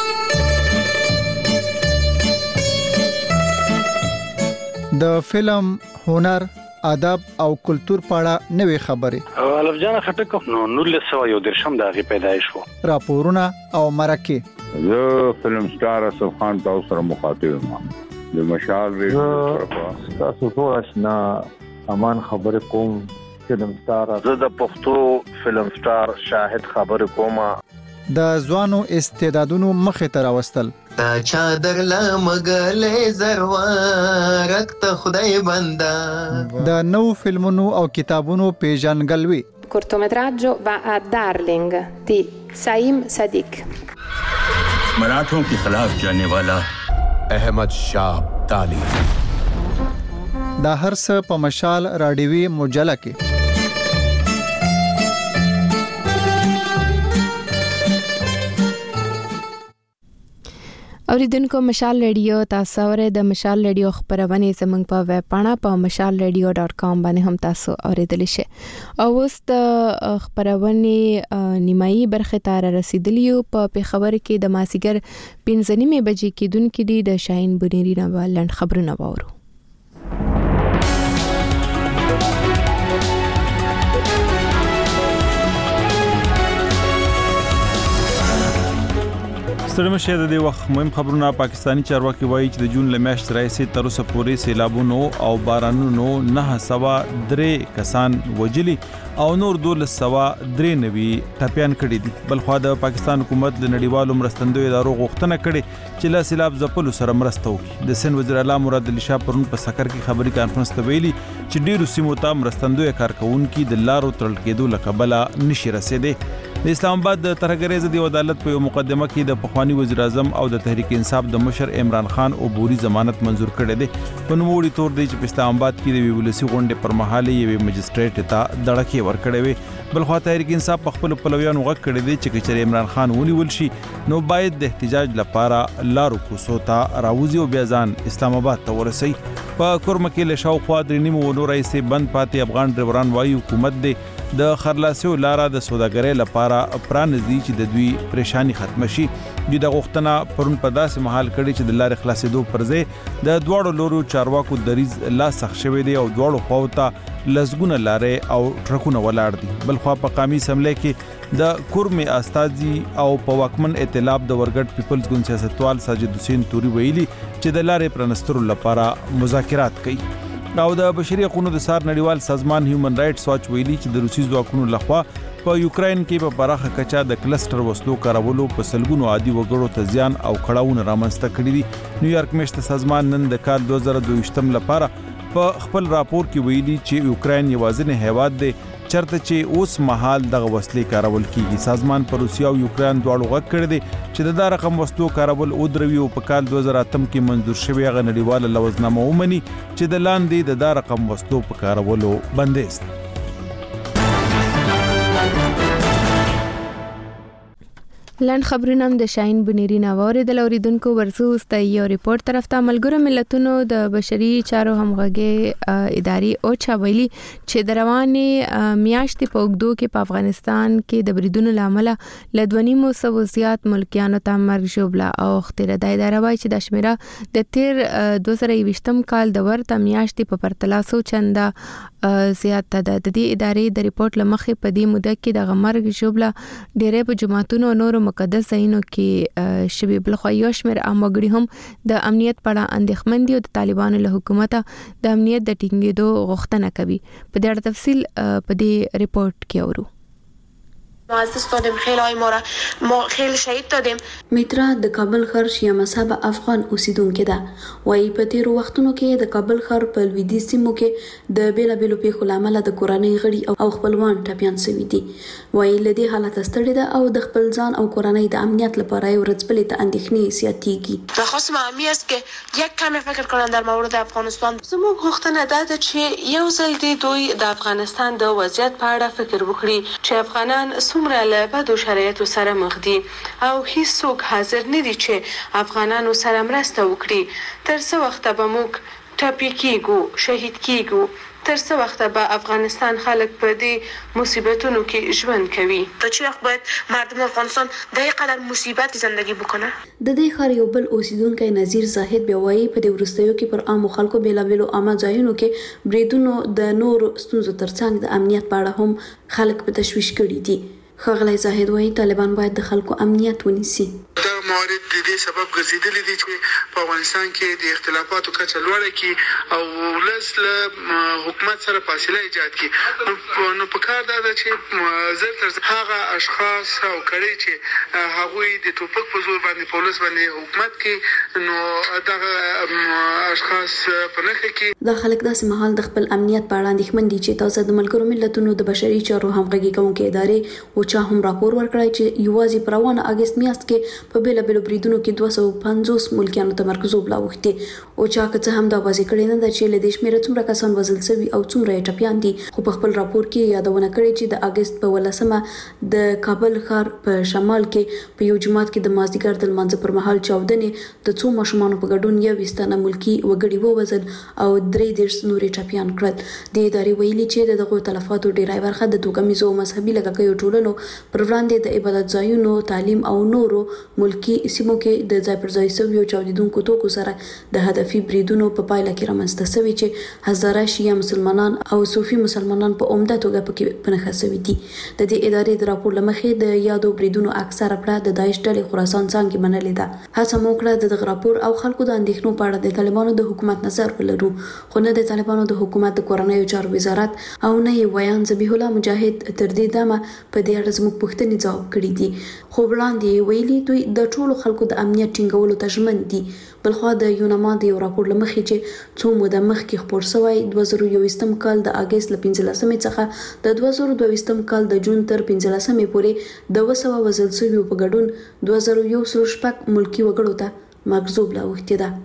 د فلم هنر ادب او کلچر پاړه نوې خبرې الف جان خټک نو 1913 د غي پیدایش وو راپورونه او مرکه زه فلم سٹار اسف خان تاسو سره مخاطب یم د مشال ریډیو تاسو ټول آشنا امان خبر کوم فلم سٹار زه د پښتو فلم سٹار شاهد خبر کوم د ځوانو استعدادونو مخه ته راوستل تا چادر لمغلې زروارت ته خدای بندا د نو فلمونو او کتابونو پیژنګلوي. cortometraggio va a Darling di Saim Sadiq. मराठों के खिलाफ जाने वाला अहमद शाह अब्दाली. دا هر څه په مشال راډیوي مجله کې. اوریدونکو مشال ریډیو تاسو اورئ د مشال ریډیو خبرونه زموږ په ویب پاڼه په mashalradio.com باندې هم تاسو اوریدلی شئ. او اوس د خبرونه نیمایي برخه ته رسیدلیو په خبر کې د ماسیګر 5:30 بجې کېدونکې دي د شاهین بنيري نه ولند خبرونه وورو. ستړي شه د وخت مهم خبرونه. پاکستانی چارواکي وایي چې د جون لمیاشت راځي تر اوسه پورې سیلابونو او بارانونو 903 کسان وجلي او نور 1293 ټپيان کړي دي. بلخو د پاکستان حکومت د نړیوالو مرستندوی ادارو غوښتنه کړې چې له سیلاب ځپلو سره مرسته وکړي. د سند وزیر اعلی مراد علي شاه پرون په سکر کې خبري کانفرنس ته ویلي چې ډیرو سیمو ته مرستندوی کارکونکو د لارو تړل کېدو لکبله نشي رسیدي. د اسلام آباد د ترهګریز دی عدالت په مقدمه کې د پخوانی وزیر اعظم او د تحریک انصاف د مشر عمران خان عبوري ضمانت منزور کړي دي. په نوموړي تور دی چې په اسلام آباد کې د ویولسي غونډې پر مهال یو مجستریټ ته دړکې ورکړې وي. بلخو تحریک انصاف په خپل پلویانو غږ کړی دی چې کچې عمران خان ونیول شي نو باید د احتجاج لپاره لارو کوڅو ته راوځي او بیا ځان اسلام آباد ته ورسي. په کورمه کې له شاوخوا 3.5 ونو راځي بند پاتې افغان ډرایوران وایي حکومت دی د خرلاسیو لاره د سوداګرۍ لپاره پرانځي چې د دوی پریشانی ختم شي. دوی د غوښتنه پرون په داسې محل کړي چې د لارې خلاصېدو پر ځای د دواړو لورو چارواکو دریز لا سخت شوی دی او دواړو خواو ته لزګونه لارې او ټرکونه ولاړ دي. بلخو په قامي اسمبلی کې د کورمه استاذي او په واکمن ائتلاف د ورګټ پیپلز ګوند سیاستوال ساجد حسین توري ویلي چې د لارې پرنسترو لپاره مذاکرات کوي. او د بشري حقوقو د سار نړیوال سازمان هیومن رائټس واچ ویلي چې د روسي ځواکونو لخوا په یوکرين کې په پراخه کچا د کلسټر وسلو کارولو په سلګونو عادي وګړو ته زیان او کړهونه رامنځته کړي دي. نیویارک میشته سازمان نن د کال 2022 لپاره په خپل راپور کې ویلي چې یوکرين یوازینی هیواد دی چرته چې اوس مهال دغه وسلې کارول کیږي. سازمان پر روسیا او یوکرين دواړو غږ کړی دی چې د رقم وسلو کارول او دروي او په کال 2008 کې منزور شوی غ نړیواله لوزنامه ومني چې د لاندې د رقم وسلو په کارولو بندیز. لن خبرونه د شاهین بنيري نه اوریدل. اوریدونکو ورسو است یو ریپورت طرف ته ملګرو ملتونو د بشري چارو همغږي ادارې او چا ویلي چې د رواني میاشتې په وګړو کې په افغانستان کې د بریدونو لامل لدونیمو سو زیات ملکیانو ته مرګ جوړه او خطر د ادارې وایي چې د شمیره د تیر 2020 کال د ورته میاشتې په پرتله سو چنده زیات ده. د دې ادارې د ریپورت لمخې په دې موده کې د مرګ جوړه ډېرې په جماعتونو نور مقدس ځایونو کې شوی. بلخو یو شمېر عام وګړي هم د امنیت په اړه اندېښمن دي او د طالبانو له حکومت د امنیت د ټینګېدو غوښتنه کوي. په دې اړه تفصیل په دې ریپورت کې اورو. معزز دادیم خیلی های ما خیلی شهید دادیم. میترا د کابل ښار شیعه مذهب افغان اوسیدونکو ده. وایي په تیرو وختونو کې د کابل ښار په لویدیځ سیمو کې د بیلابېلو پیښو لامل د کورنۍ غړي او خپلوان ټپيان شوي دي. وایي له دې حالت ستړي ده او د خپل ځان او کورنۍ د امنیت لپاره یو ورځپلې ته اندېښنې زیاتېږي. درخواست مهمی است که یک کمی فکر کنند در مورد افغانستان. زموږ غوښتنه ده چې یو ځل دې دوی د افغانستان د وضعیت په اړه فکر وکړي چې افغانان څومره له بدو شرایطو سره مخ دي او هیڅوک حاضر نه دي چې افغانانو سره مرسته وکړي. تر څو وخت به موږ ټپي کیږو شهید کیږو تر څو وخت به افغانستان خلک په دې مصیبتونو کې ژوند کوي. تا چه وقت باید مردم افغانستان دغه قدر مصیبت زندگی بکنه؟ د دې ښار یو بل اوسیدونکی نذیر زاهد بیا وایي په دې وروستیو کې پر عامو خلکو بیلابېلو عامه ځایونو کې بریدونو د نورو ستونزو ترڅنګ د امنیت په اړه هم خلک په تشویش کړي دي. ښاغلی زاهد وایي طالبان باید د خلکو امنیت ونیسي. دا موارد د دې سبب ګرځېدلي دي چې په افغانستان کې د اختلافاتو کچه لوړه کړي او ولس له حکومت سره فاصله ایجاد کړي. نو په کار دا ده چې زر تر هغه اشخاص او کړي چې هغوی د ټوپک په زور باندې په ولس باندې حکومت کوي نو دغه اشخاص په نښه کې دا خلک داسې مهال د خپل امنیت په اړه اندېښمن دي چې تاسو د ملګرو ملتونو د بشري چارو همغږي کوونکې ادارې او چا هم راپور ورکړی چې یوازې په روانه اگست میاشت کې په بیلابیلو بریدونو کې 250 ملکیانو تمرکز وبلاوختي او چا که هم دا واضح کړي نه چې له دې شمیره څومره کسان وژل شوي او څومره ټپيان دي. خو په خپل راپور کې یادونه کړې چې د اگست په 18 د کابل ښار په شمال کې په یو جماعت کې د مازدیګر د لمانځه پر مهال چاودنې د څو ماشومانو په ګډون 21 ملکی وګړي ووژل او 3 نورې ټپيان کړل. د ادارې ویلي چې دغه تلفاتو ډیری برخه د توکمیزو مذهبي لږکیو ټولنو پر وړاندې د عبادت ځایونو، تعلیم او نورو ملکی سیمو کې د ځای پر ځای شویو چاودیدونکو توکو سره د هدفي بریدونو په پایله کې رامنځته شوي چې هزاره شیعه مسلمانان او صوفي مسلمانان په عمده توګه پکې پنهخه شوي دي. د دې ادارې د راپور لمخې د یادو بریدونو اکثره پړه د داعش ډلې خراسان څنګه منلې ده. هڅه مو کړه د راپور او خلکو د اندېښنو په اړه د طالبانو د حکومت نظر ولرو، خو نه د طالبانو د حکومت د کورنیو چارو وزارت او نه یې ویان ذبیح الله مجاهد تر دې دمه په دې اړه زموږ پوښتنې ځواب کړي دي. خو وړاندې ویلي دوی د ټولو خلکو د امنیت ټینګولو ته ژمن دي. بلخوا د یوناما د یو راپور لمخې چې څو موده مخکې خپور شوی 2021 کال د اگست له 15 څخه د 2022 کال د جون تر 15 پورې د 200 وژل شویو په ګډون 2016 ملکی وګړو ته مغزوب لاوښتې ده.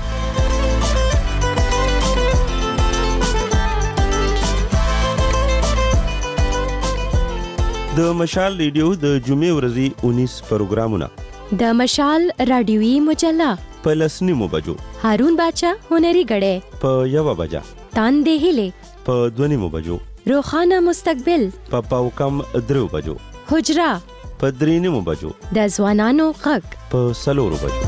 د مشال ریډیو د جمعې ورځې 19 پروګرامونه، د مشال رادیوي مجله په 10:30 بجو، هارون باچا هنري غړې په 1 بجه، تاندې هلي په 2:30 بجو، روخانه مستقبل په پاوکم 3 بجو، حجرا په 3:30 بجو، د ځوانانو غږ په 4 بجو.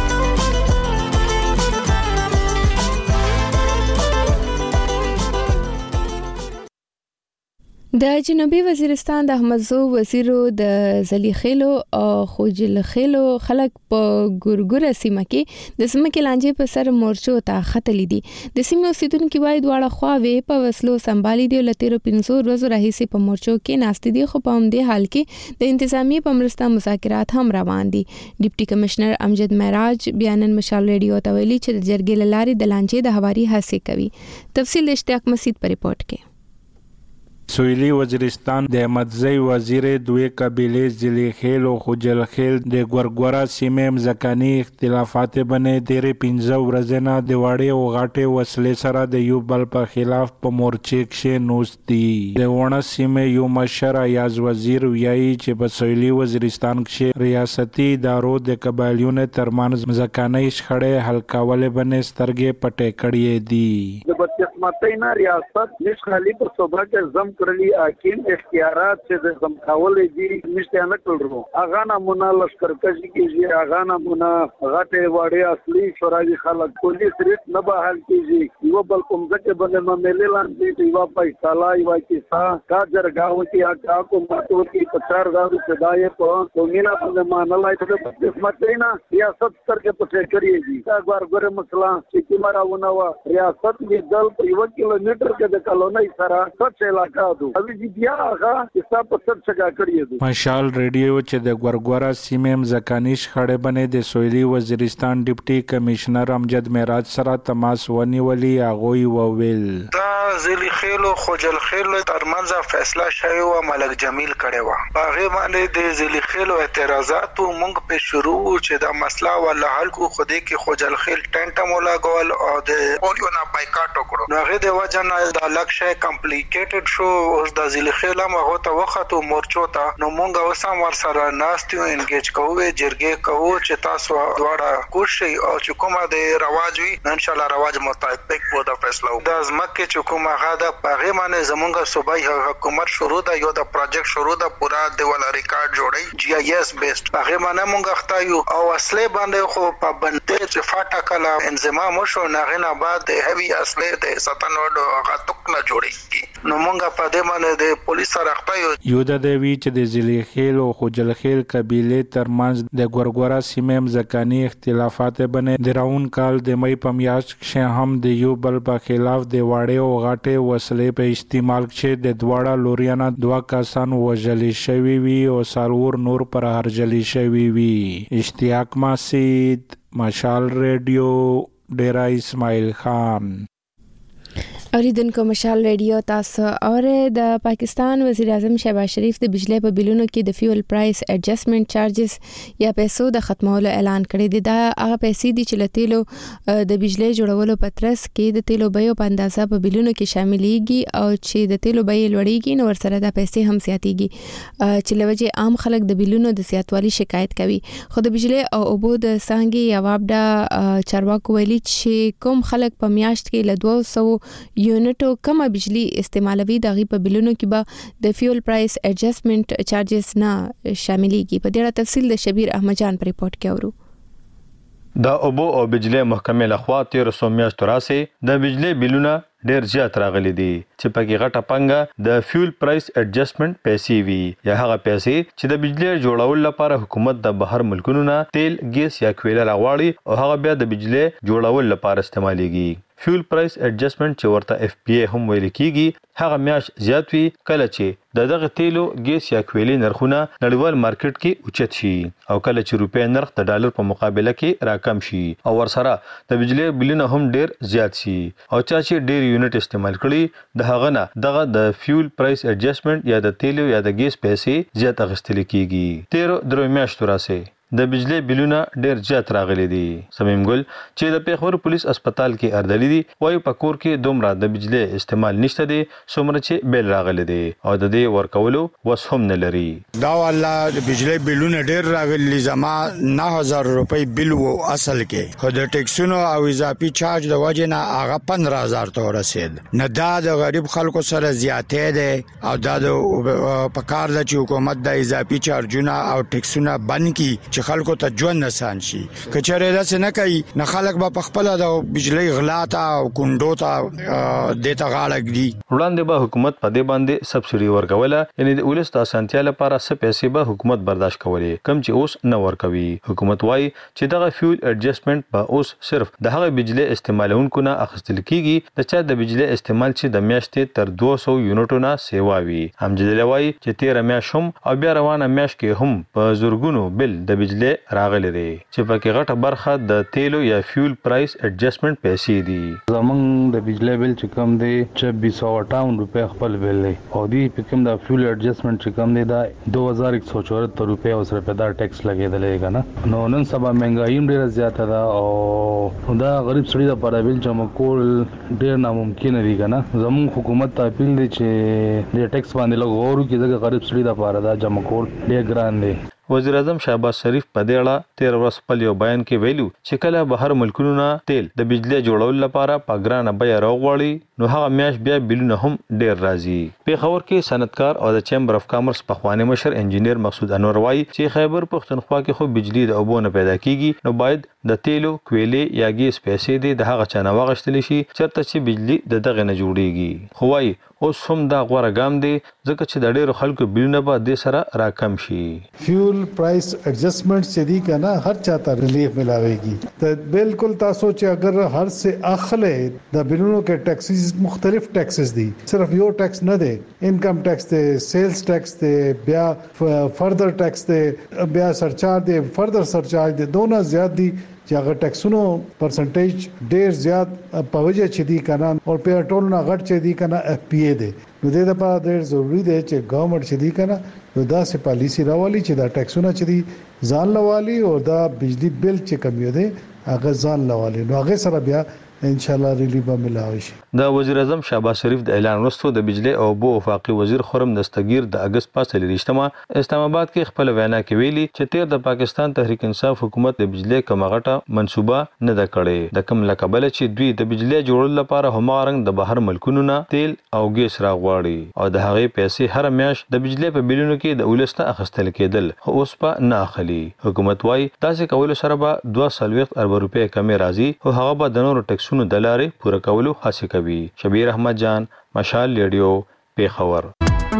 د جنوبي وزیرستان د احمدزو وزیرو د زلیخیلو او خوجلخیلو خلک په ګورګوره سیمه کې د سیمه کې لانجې په سر مورچو ته ختلې دي. د سیمه اوسیدونکو وايي دواړه خواوې په وسلو سمبالي دي او لتیرو 500 ورځې راهیسې په مورچو کې ناست دي، خو په همدې حال کې د انتظامی په مرسته مذاکرات هم روان دي. ډیپټي کمشنر امجد معراج بیانن مشال ریډیو ته ویلي چې د جرګې لارې د لانجې د هواري هڅې کوي. تفصیل اشتیاق مسید په ریپورت کې. سویلی وزیرستان د احمدزی وزیر دوی قبیله زلیخیل او خوجلخیل د ګورګورا سیمه مزکانی اختلافات باندې ډېر 15 ورځې نه د وړې او غاټې وسلې سره د یو بل په خلاف په مورچې کې نوستي. د ونه سیمه یو مشر ایاز وزیر ویایي چې په سویلی وزیرستان کې ریاستي ادارو د قبایلونو ترمنځ مزکانی شخړې حل کول باندې سترګې پټې کړې دي. د بدقسمتۍ نه ریاست نش خالی په صوبه کې زم کړلی حاکم اختیارات چې د زمکاولې دي نشته نه کړو. اغه نمونه لشکرکشي کیږي، اغه نمونه غټه وړي اصلي شورای خلک پولیس ریټ نه بحال کیږي. یو بل کوم ځکه باندې مېلې لاندې یو پیسالا یو کیسا کا جرګاو کې اکا کو ماتو کې 50,000 صدايه په کومینا باندې مانلای ته د قسمت نه ریاست تر کې پټه کړی دا ګورګور مسله چې کیمراونه وا ریاست کې دل په 1 کیلومتر کې د کالونی سره څه علاقه مشال ریډیو چې د ګورګورا سیمه مزکانی شخړې باندې د سویلی وزیرستان ډیپټي کمشنر امجد معراج سره تماس ونیولي. هغه وویل دا زلیخیل او خوجلخیل ترمنځ فیصله شوی او ملک جمیل کړي و. هغه باندې د زلیخیل اعتراضات مونږ په شروع چې دا مسله ولا حل کو خوده کې خوجلخیل ټنټ مولا ګول او د اوريونا بایکاټ وکړو. نو هغه د وجنه د لکشه کمپلیکیټډ شو. اوس د زلیخیل هغه ته وختو مورچو ته نو مونږ اوسم ور سره ناستیو انګیج کوو، جرګې کوو چې تاسو دواړه کوشي او چې کومه د رواج وي ان شاء الله رواج مطابق وو د فیصله وو. د ازمکه چې کومه غاده پغه باندې زمونږ صوبایي حکومت شروع ده، یو د پروجیکټ شروع ده، پورا د ولا ریکارډ جوړي جی آی اس بیسډ پغه باندې مونږ ختایو او اصلي باندې خو په باندې چې فاټا کلا انضمام شو نه نه بعد هیوی اصلي د 97 هغه تک نه جوړي. نو مونږ په دې باندې د پولیس سره ختایو. یو د دوی چې د زلیخیل او خوجلخیل قبیله ترمنځ د ګورګورا سیمه مزکانی اختلافات باندې د راون کال د مې په میاشت کې هم د یو بل په خلاف د واړې او غاټې وسلې په استعمال کې د دواړه لوريانه 2 کسان وژل شوي وي او سالور نور پر هرجل شوي وي. اشتیاق مسید، مشال ریډیو، ډیرا اسماعیل خان. اوریدونکو مشال ریډیو تاسو اور د پاکستان وزیر اعظم شهباز شریف د بجلی په بلونو کې د فیول پرایس ایڈجسټمنټ چارجز یا پیسو د ختمولو اعلان کړی دی. دا هغه پیسې دي چې لتیلو د بجلی جوړولو په ترڅ کې د تیلو بیو په اندازه په بلونو کې شاملېږي او چې د تیلو بیې لوړېږي نو ورسره د پیسې هم زیاتېږي چې لوجه عام خلک د بلونو د زیاتوالي شکایت کوي. خو د بجلی او اوبو د څانګې یا وابډا چارواکو ویلي چې کوم خلک په میاشت کې له 200 یونټو کم بجلی استعمالوي دغه په بلونو کې به د فیول پرایس ایڈجسټمنټ چارجز نه شاملېږي. په ډیره تفصیل د شبیر احمد جان پر ریپورت کې اورو. د اوبو او بجلی محکمې لخوا 1300 میاشتو راسې د بجلی بلونه ډیر زیات راغلي دي چې پکې غټه پنګه د فیول پرایس ایڈجسټمنټ پیسې وي یا هغه پیسې چې د بجلی جوړولو لپاره حکومت د بهر ملکونو نه تیل ګیس یا کویله راغواړي او هغه بیا د بجلی جوړولو لپاره استعمالېږي. فیول پرایس ایڈجسټمنټ چې ورته اف پی ای هم ویل کیږي هغه میاش زیات وي کله چې دغه تیلو ګیس یا کویلې نرخونه نړیوال مارکیټ کې اوچت شي او کله چې روپیا نرخ د ډالر په مقابله کې راکم شي او ورسره د بجلی بلونه هم ډیر زیات شي او چا چې ډیر یونټ استعمال کړي د هغه نه دغه د فیول پرایس ایڈجسټمنټ یا د تیلو یا د ګیس پیسې زیات اخیستل کیږي. 13 میاشتو راسې د بجلی بلونه ډیر زیات راغلي دي. سمیم ګل چې د پیښور پولیس هسپتال کې اردلی دي وایي په کور کې دومره د بجلی استعمال نشته دي څومره چې بیل راغلي دي او د دې ورکولو وس هم نه لري. دا والله د بجلی بلونه ډیر راغلي زما 9000 روپۍ بل وو اصل کې خو د ټیکسونو او اضافي چارج د وجه نه هغه 15000 ته ورسید. نه دا د غریب خلکو سره زیاتې ده او دا د پکار د حکومت د اضافي چارجونه او ټیکسونه بند کی چې خلکو ته ژوند آسان شي. کچره داسې نه کوي نه خلک به خپل د بجلی غلا ته او کندو ته د تغاړه دي. وړاندې به حکومت په دې باندې سبسيډي ورکوله یعنی د ولست اسانتیا لپاره څه پیسې به حکومت برداشت کولې کم چې اوس نه ورکوي. حکومت وايي چې دغه فیول ایڈجسټمنټ په اوس صرف د هغه بجلی استعمالونکو نه اخیستل کیږي د چا د بجلی استعمال چې د میاشتې تر 200 یونټو نه سیوا وي. امجد لوي چې 13 میاشت هم او بیا روانه میاشت کې هم په زورګونو بل د بجلی راغلي دي چې پکې غټه برخه د تیلو یا فیول پرایس ایڈجسټمنٹ پیسې دي. زمونږ د بجلی بل چې کم دی 2658 روپے خپل بل دی او دی په کوم د فیول ایڈجسټمنٹ چې کم دی دا 2174 روپے او سره په دا ټیکس لګیدلې کنه. نو نن سبا مهنګای هم ډیره زیاته ده او دا غریب سړي لپاره بل جمع کول ډیر ناممکن دی کنه. زموږ حکومت ته اپیل دی چې د ټیکس باندې لګورو کې دغه غریب سړي لپاره دا جمع کول ډیر ګران دی. وزیر اعظم شهباز شریف په دې اړه 13 ورځ په یو بیان کې ویلو چې کله بهر ملکونو نه تیل د بجلی جوړولو لپاره په ګرانه بیه راغواړي نو هغه میاش بیا بلونه هم ډیر راځي. پیښور کې صنعتکار او د چیمبر اف کامرس په خوانی مشر انجینیر مقصود انور وایي چې خیبر پښتونخوا کې خو بجلی د اوبو نه پیدا کیږي نو باید د تیلو کویلې یا ګیس پیسې د هغه چانه واغشتل شي چرته چې بجلی د دغه نه جوړیږي. خو وایي اوس هم دا غوړه ګام دی ځکه چې د ډیرو خلکو بلونه به د سره راکم شي. فیول پرایس ایڈجسٹمنٹ سے دی کا نا ہر چاہتا ریلیف ملاوے گی تو بالکل تاسو چې اگر هر سے اخلے د بلونو کې ټیکسز مختلف ټیکسز دي صرف یو ټیکس نه دی انکم ټیکس دی سیلز ټیکس دی بیا فردر ټیکس دی بیا سرچارج دی فردر سرچارج دی دونه زیات دي چې هغه ټیکسونو پرسنټیج ډیر زیات په وجه چې دی کنه او په ټول نه غټ چې دی کنه اف پی ای دی نو د دې په ډیر ضروری دی چې ګورنمنت چې دی کنه نو دا سه پالیسی راولي چې دا ټیکسونه چې دی ځان لوالي او دا بجلی بل چې کم یو دی هغه ځان لوالي نو هغه سره بیا ان شاء الله ریلیف ملاوي شي. د وزیر اعظم شهباز شریف د اعلان وروسته د بجلی او اوبو وفاقي وزیر خرم دستگیر د اگست پاس لریشتما اسلام آباد کې خپل وینا کې ویلي چې تیر د پاکستان تحریک انصاف حکومت د بجلی کمغټه منصوبه نه د کړې د کم لقبل چې دوی د بجلی جوړولو لپاره همغارنګ د بهر ملکونو نه تیل او ګیس راغواړي او د هغې پیسې هر میاش د بجلی په بلونو کې د ولسته اخیستل کېدل خو اوس په نه اخلي. حکومت وايي تاسو کولو سره به 240 ارب روپے کمی راځي او هغه به د نورو ټیکسونو د لارې پوره کولو هڅه کوي. شبیر احمد جان مشال ریډیو پیښور.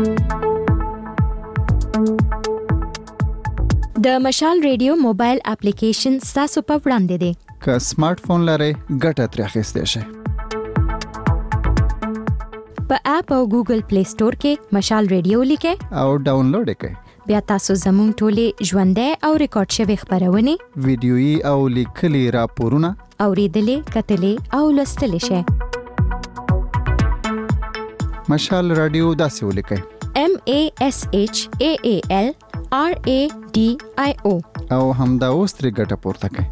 د مشال ریډیو موبایل اپلیکیشن تاسو په وړاندې دی. که سمارټ فون لرئ ګټه ترې اخیستی شئ. په اپ او ګوګل پلی سٹور کې مشال ریډیو لیکئ او ډاونلوډ کړئ. بیا تاسو زموږ ټولې ژوندۍ او ریکارډ شوی خبرونه ویډیويي او لیکلي راپورونه اوریدلې کتلې او لوستلې شئ. مشال رادیو داسې ولیکئ MASHAALRADIO او همدا اوس ترې ګټه پورته کړئ.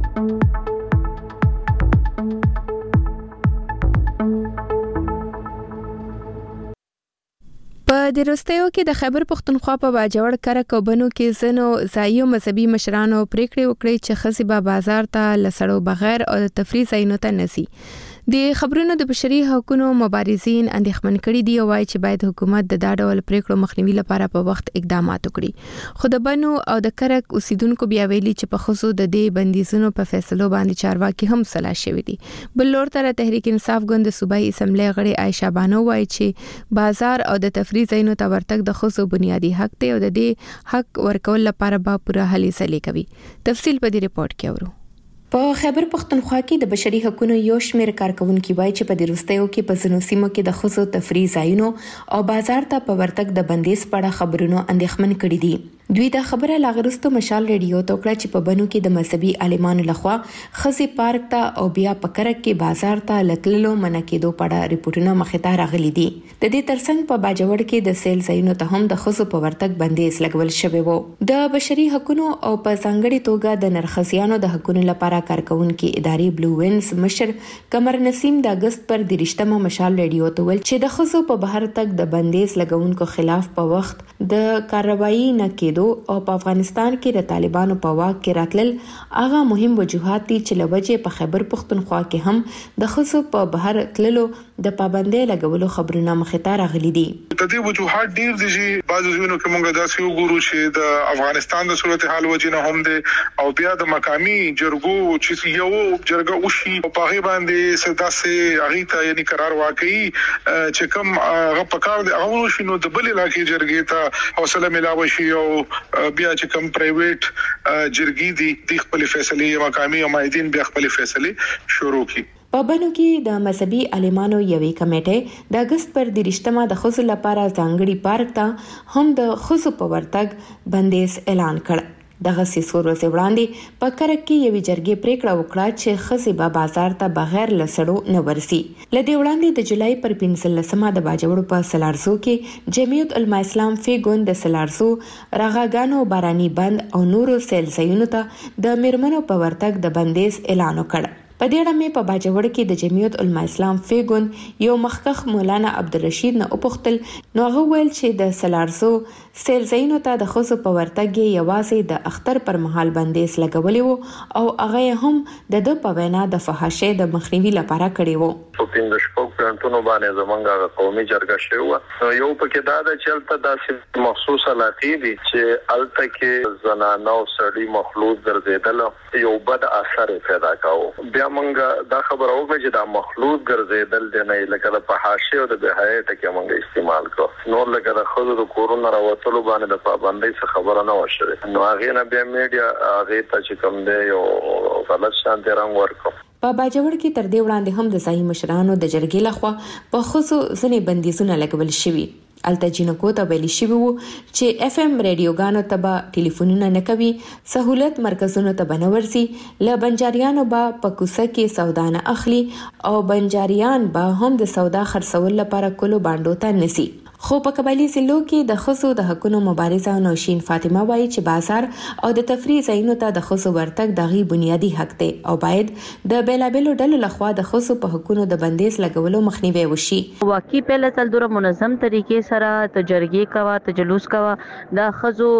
په د روستیو کې د خیبر پښتونخوا په باجوړ کرک او بنو کې زنو ځایي مذهبي مشرانو پریکړې وکړې چې ښځې به بازار ته لسړو بغیر او د تفریح ځایونو ته نسی. د خبرونو د بشري حقوقو مبارزین اندېښمن کړي دي او وايي چې باید حکومت د دا ډول پریکړو مخنیوي لپاره په وخت اقدامات وکړي. خو د بنو او د کرک اوسیدونکو بیا ویلي چې په خصوص د دې بندیزونو په فیصلو باندې چارواکي هم سلا شوي دي. بل لور تر تحریک انصاف ګوند صوبایي اسمبلی غړي عائشہ بانو وايي چې بازار او د تفریح ځایونو ته ورتګ د خصوص بنیادی حق دی او د دې حق ورکول لپاره به پوره هلې ځلې کوي. تفصیل په دې ریپورت کې اورو. په خیبر پښتونخوا کې د بشري حقوقو یو شمېر کارکونکو وایي چې په دې وروستیو کې په ځینو سیمو کې د ښځو تفریح ځایونو او بازار ته په ورتګ د بندیز په اړه خبرونو اندېښمن کړي دي. دوی دا خبره لاغرستو مشال ریډیو ته وکړه چې په بنو کې د مذهبي عالمانو لخوا ښځې پارک ته او بیا په کرک کې بازار ته لتللو منع کېدو په اړه ریپورتونه مخې ته راغلي دي. د دې ترڅنګ په باجوړ کې د سیل ځایونو ته هم د ښځو په ورتګ بندیز لګول شوی وو. د بشري حقوقو او په ځانګړي توګه د نرخصیانو د حقوقو لپاره کارکونکو ادارې بلو وینز مشر قمر نسیم د اگست پر 30 مشال ریډیو ته ویل چې د ښځو په بهر تک د بندیز لګونکو خلاف په وخت د کاروایی نه کېدو او په افغانستان کې د طالبانو په واک کې راتلل هغه مهم وجوهات دي چې لوجه په خیبر پښتونخوا کې هم د ښځو په بهر تللو د پابندۍ لګولو خبرونه مخې ته راغلي دي. د دې وجوهات ډیر دي چې بعضو ځینو کې موږ داسې وګورو چې د افغانستان د صورتحال وجې نه هم دي او بیا د مقامي جرګو چې یو جرګه وشي په هغه باندې سداسه هغه ته یعنی قرار واقعي چې کوم هغه پکار دي هغه شنو د بل علاقې جرګې ته حوصله ملاوي شي او بیا چې کوم پرایویټ جرګې دي د خپل فیصله مقامي او مایدین بیا خپل فیصله شروع کړي. په بنو کې د مذهبي عالمانو یوې کمیټې د اگست پر 30 د ښځو لپاره ځانګړي پارک ته هم د ښځو په ورتګ بندیز اعلان کړ. دغه څو ورځې وړاندې په کرک کې یوې جرګې پریکړه وکړه چې ښځې به بازار ته بغیر لسړو نه ورسي. له دې وړاندې د جولای پر 15 د باجوړ په سلارزو کې جمعیت علما اسلام فی ګوند د سلارزو راغاګانو باراني بند او نورو سیل ځایونو ته د میرمنو په ورتګ د بندیز اعلان وکړ. په دې اړه مې په باجوړ کې د جمعیت علما اسلام فی ګوند یو مخکخ مولانا عبدالرشید نه وپوښتل نو هغه ویل چې د سلارزو سیل ځایونو ته د ښځو په ورتګ یوازې د اختر پر مهال بندیز لګولی وو او هغه هم د په وینا د فحاشۍ د مخنیوي لپاره کړی وو. په 15 شپږ پرنټونو باندې زمونږ قومي جرګه شوی و. یو پکې دا د چلته داسې مخصوص علاقې دي چې الته کې زنانه او سړي مخلوط ګرځیدل یو بد اثر پیدا کاوه. بیا مونږ دا خبره وکړه چې دا مخلوط ګرځیدل دی نه لکه د فحاشۍ او د بهایي ټکي مونږ استعمال کړو. نور لکه د ښځو د کورونو راوتلو باندې د پابندۍ څخه خبره نه وشوه. نو هغې نه بیا میډیا هغې ته چې کوم دی یو غلط شانتې رنګ ورکړو. په باجوړ کې تر دې وړاندې هم د ځایي مشرانو د جرګې لخوا په ښځو ځینې بندیزونه لګول شوي. الته جنکو ته ویلي شوي وو چې FM ریډیوګانو ته به ټلیفونونه نه کوي، سہولت مرکزونو ته به نه ورځي، له بنجاریانو به په کوڅه کې سودا نه اخلي او بنجاریان به هم د سودا خرڅول لپاره کلو باندو ته نسی. خو په قبایلی ضلعو کې د ښځو د حقوقو مبارزه نوشین فاطمه وایي چې بازار او د تفریح ځایونو ته د ښځو ورتګ دغه بنیادی حق دی او باید د بیلابیلو ډلو لخوا د ښځو په حقوقو د بندیز لګولو مخنیوي وشي. واقعي په تل دوره منظم طریقې سره ته جرګې کوا ته جلوس کوا د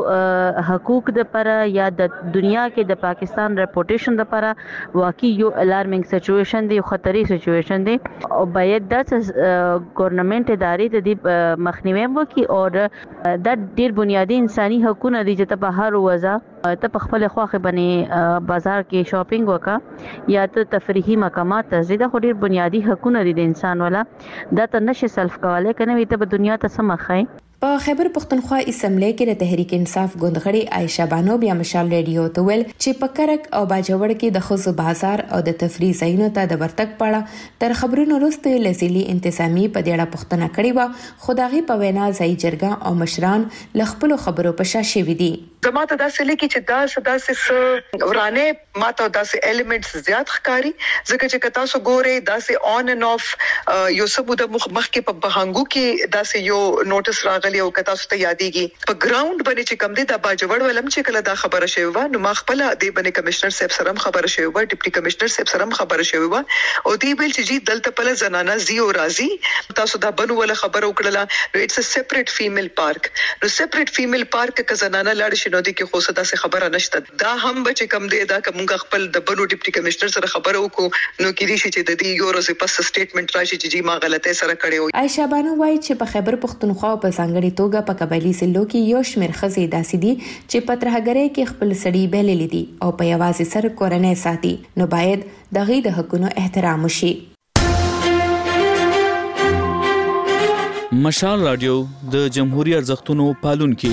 ښځو حقوق د پر یا د دنیا کې د پاکستان ریپوټیشن د پر واقعي یو الارمینګ سچويشن دی، خطري سچويشن دی او باید د ګورنمنت ادارې د مخنیوي وکي او دا ډیر بنیادی انساني حقوقونه دي چې ته په هر وځه ته په خپل خواخه باندې بازار کې شاپینګ وکا یا ته تفریحي مقامات ته زیاده خو ډیر بنیادی حقوقونه دي د انسان ولا دا ته نشي سلف کولای کنه وي ته په دنیا ته سمخای. په خیبر پښتونخوا اسمبلی کې د تحریک انصاف ګوندغړي عائشہ بانو بیا مشال ریډیو ته ویل چې په کرک او باجوړ کې د ښځو بازار او د تفریح ځایونو ته د ورتګ پاړه تر خبرونو وروسته لزیلی انتظامی په دې اړه پوښتنه کړې و، خو دغه په وینا ځای جرګه او مشران ل خپل خبرو په شا شوي دي. زما ته دا سلی کې چې دا څه ورانه ماته دا څه ایلیمنټس زیات ښکاری ځکه چې کتا سو ګوره دا څه آن اینڈ آف یو سبو د مخ کې په بهانګو کې دا څه یو نوټس راغلی او کتا سو ته یادېږي په ګراوند باندې چې کم دي دا باجوړ ولم چې کله دا خبره شوی و نو ما خپل د باندې کمشنر صاحب سره خبره شوی و ډیپټي کمشنر صاحب سره خبره شوی و او دی بل چې جی دلته په زنانه زیو راضي تاسو دا بنو ولا خبره وکړه نو اټس ا سیپریټ فیمیل پارک نو سیپریټ فیمیل پارک ک زنانه لاړ شي نو دي کې خو څه دا خبره نشته دا هم بچ کم دی دا کومه خپل د بنو ډیپټي کمشنر سره خبره وکړو نو کې دي چې د دې یو ورځې پس سټیټمنټ راشي چې جی ما غلطه سره کړو. عائشہ بانو وايي چې په خیبر پختونخوا په ځانګړي توګه په قبایلی سلو کې یو شمېر ښځې داسې دي چې په ترهګرۍ کې خپل سړي بللې دي او په یوازې سر کورنۍ ساتي نو باید دغه د حقونو احترام وشي. مشال رادیو د جمهوریت ارزښتونو پالونکي.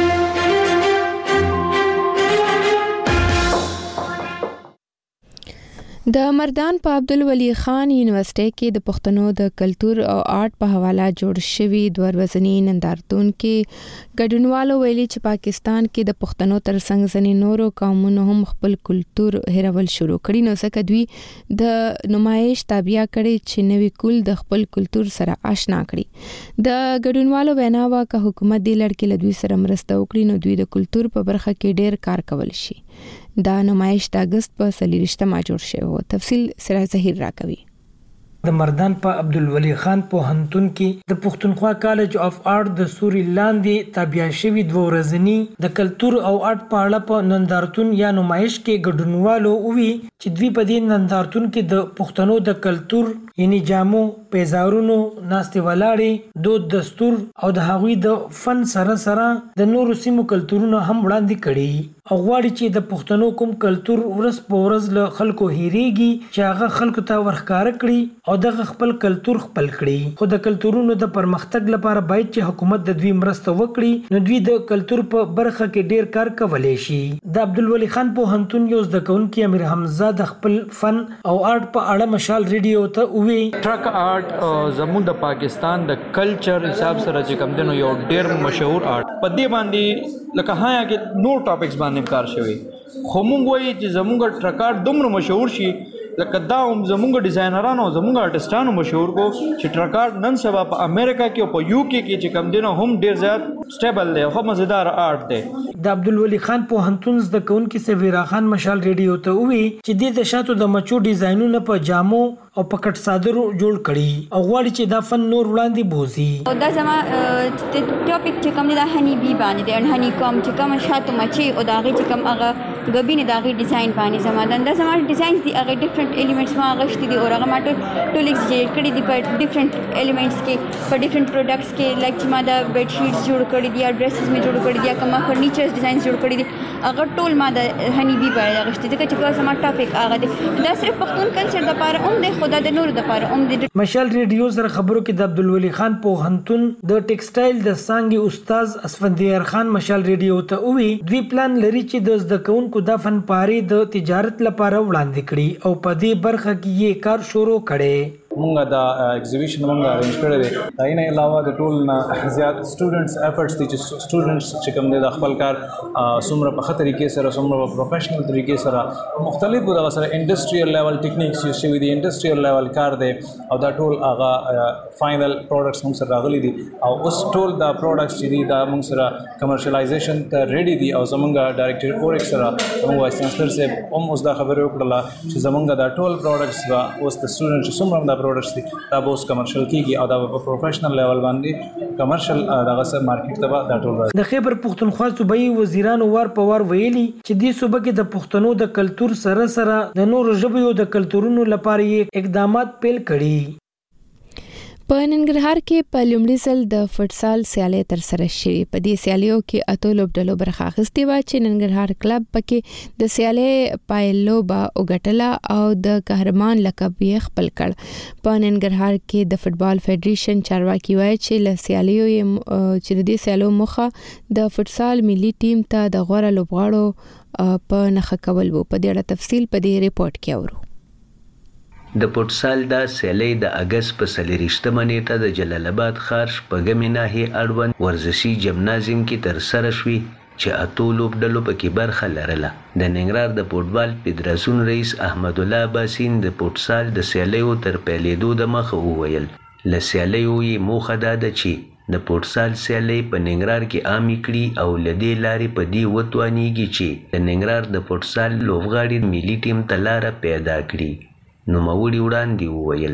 د مردان په عبدالولي خان یونیورسيټي کې د پښتنو د کلچر او آرټ په حواله جوړ شوی دوه ورځنی نندارتون کې ګډونوالو ویلي چې پاکستان کې د پښتنو ترڅنګ ځینې نورو قومونو هم خپل کلچر هیرول شروع کړي نو ځکه دوی د نمایش تابع کړي چې نوې کول د خپل کلچر سره آشنا کړي. د ګډونوالو ویناوه که حکومت دې لړ کې لدوی سره مرسته وکړي نو دوی د کلچر په برخه کې ډېر کار کول شي. دا نمایش د اگست په 23 جوړ شوی و. تفصیل سراج ظهیر راکوي. د مردان په عبدالولي خان پوهنتون کې د پښتونخوا کالج اف آرټ د سوري لاندې تابع شوی دوه ورځنی د کلچر او آرټ په اړه په نندارتون یا نمایش کې ګډونوالو وی چې دوی په دې نندارتون کې د پښتنو د کلچر یعنی جامو پیزارونو ناستې ولاړې دود دستور او د هغوی د فن سره سره د نورو سیمو کلچرونو هم وړاندې کړي او غواړي چې د پښتنو کوم کلچر ورځ په ورځ له خلکو هېریږي چې هغه خلکو ته ورښکاره کړي او دغه خپل کلچر خپل کړي. خو د کلچرونو د پرمختګ لپاره باید چې حکومت د دوی مرسته وکړي نو دوی د کلچر په برخه کې ډیر کار کولای شي. د عبدالولي خان پوهنتون یو زده کوونکی امیر حمزه د خپل فن او آرټ په اړه مشال ریډیو ته وی ټرک آرټ زموږ د پاکستان د کلچر حساب سره چې کوم دنو یو ډیر مشهور آرټ په دې باندې لکه هایا کې نور ټاپکس باندې کار شوی خو موږ وایي چې زموږ ټرک آرټ دومره مشهور شي لکه دا هم زموږ ډیزاینرانو او زموږ آرټسټانو مشهور کو چې ټرک آرټ نن سبا په امریکا کې او په یو کې چې کوم دنو هم ډیر زیات سټیبل دی او مزیدار آرټ دی. د عبدالولي خان پوهنتون زده کوونکي سویرا خان مشال ریډیو ته وی چې د شاتو د مچو ډیزاینونه په جامو او په کټ صادرو جوړ کړي او غواړي چې دا فن نور وړاندې بوزي. او دا زما ټاپک چې کوم دا هني بي باندې د هني کوم چې کوم شاتو مچي او دا غي چې کوم هغه غبینه دا غي ډیزاین باندې زما دا زما ډیزاینز دي هغه ډیفرنٹ الیمنټس ما غشتي دي او هغه ما ټول ایکسچینج کړي دي په ډیفرنٹ الیمنټس کې په ډیفرنٹ پروډکټس کې لایک چې ما دا بیډ شیټس جوړ کړي دي یا ډریسز می جوړ کړي دي یا کوم فرنیچر ډیزاینز جوړ کړي دي هغه ټول ما د هني بي باندې غشتي دي چې زما ټاپک هغه دي دا صرف پښتون کلچر د لپاره هم د خدا د نور د لپاره هم د مشال ریډیو سره خبرو کې د عبدالولي خان پوهنتون د ټیکسټایل د څانګې استاد اسفندیار خان مشال ریډیو ته وی دوی پلان لري چې د زده کوونکو د فن پاري د تجارت لپاره وړاندې کړي او په دې برخه کې یې کار شروع کړي. مونږ دا ایگزیبیشن مونږ ارینج کړی دی. دا نه علاوه د ټول نه زیات سټوډنټس افورټس دي چې سټوډنټس چې کوم دي د خپل کار څومره په خطرې کې سره څومره په پروفیشنل طریقې سره مختلف دغه سره انډستریال لیول ټیکنیکس یوز شوي دي انډستریال لیول کار دی او دا ټول هغه فائنل پروډکټس موږ سره راغلي دي او اوس ټول دا پروډکټس چې دي دا موږ سره کمرشلایزیشن ته ریډي دي او زمونږ ډایرکټر اورک سره موږ وایس چانسلر صاحب هم اوس دا خبرې وکړله چې زمونږ دا ټول پروډکټس به اوس د سټوډنټ چې څومره پروډکټس دي دا به اوس کمرشل کیږي او دا په پروفیشنل لیول باندې کمرشل دغه سره مارکیټ ته دا ټول راځي. د خیبر پښتونخوا صوبایي وزیرانو وار په وار ویلي چې دې صوبه کې د پښتنو د کلچر سره سره د نورو ژبو د کلچرونو لپاره اقدامات پیل کړي. په ننګرهار کې په لومړي ځل د فوټسال سیالي ترسره شوې. په دې سیالیو کې اته لوبډلو برخه اخیستې وه چې ننګرهار کلب پکې د سیالي پایلوبه وګټله او د قهرمان لقب یې خپل کړ. په ننګرهار کې د فوټبال فدریشن چارواکي وایي چې له سیالیو چې د سیالو مخه د فوټسال ملي ټیم ته د غوړه لوبغاړو په نخښه کول وو. په دې اړه تفصیل په دې ریپورت کې اورو. د فوټسال د سیالۍ د اګست په 24مه نیټه د جلال آباد ښار شپږمې ناحیې اړوند ورزشي جمنازیم کې ترسره شوې چې اتو لوبډلو پکې برخه لرله. د ننګرهار د فوټبال فدراسیون رئیس احمد الله باسین د فوټسال د سیالیو تر پیلېدو د مخه وویل له سیالیو یې موخه دا ده چې د فوټسال سیالۍ په ننګرهار کې عامې کړي او له دې لارې په دې وتوانېږي چې د ننګرهار د فوټسال لوبغاړي ملي ټیم ته لاره پیدا کړي. نوموړي وړاندې وویل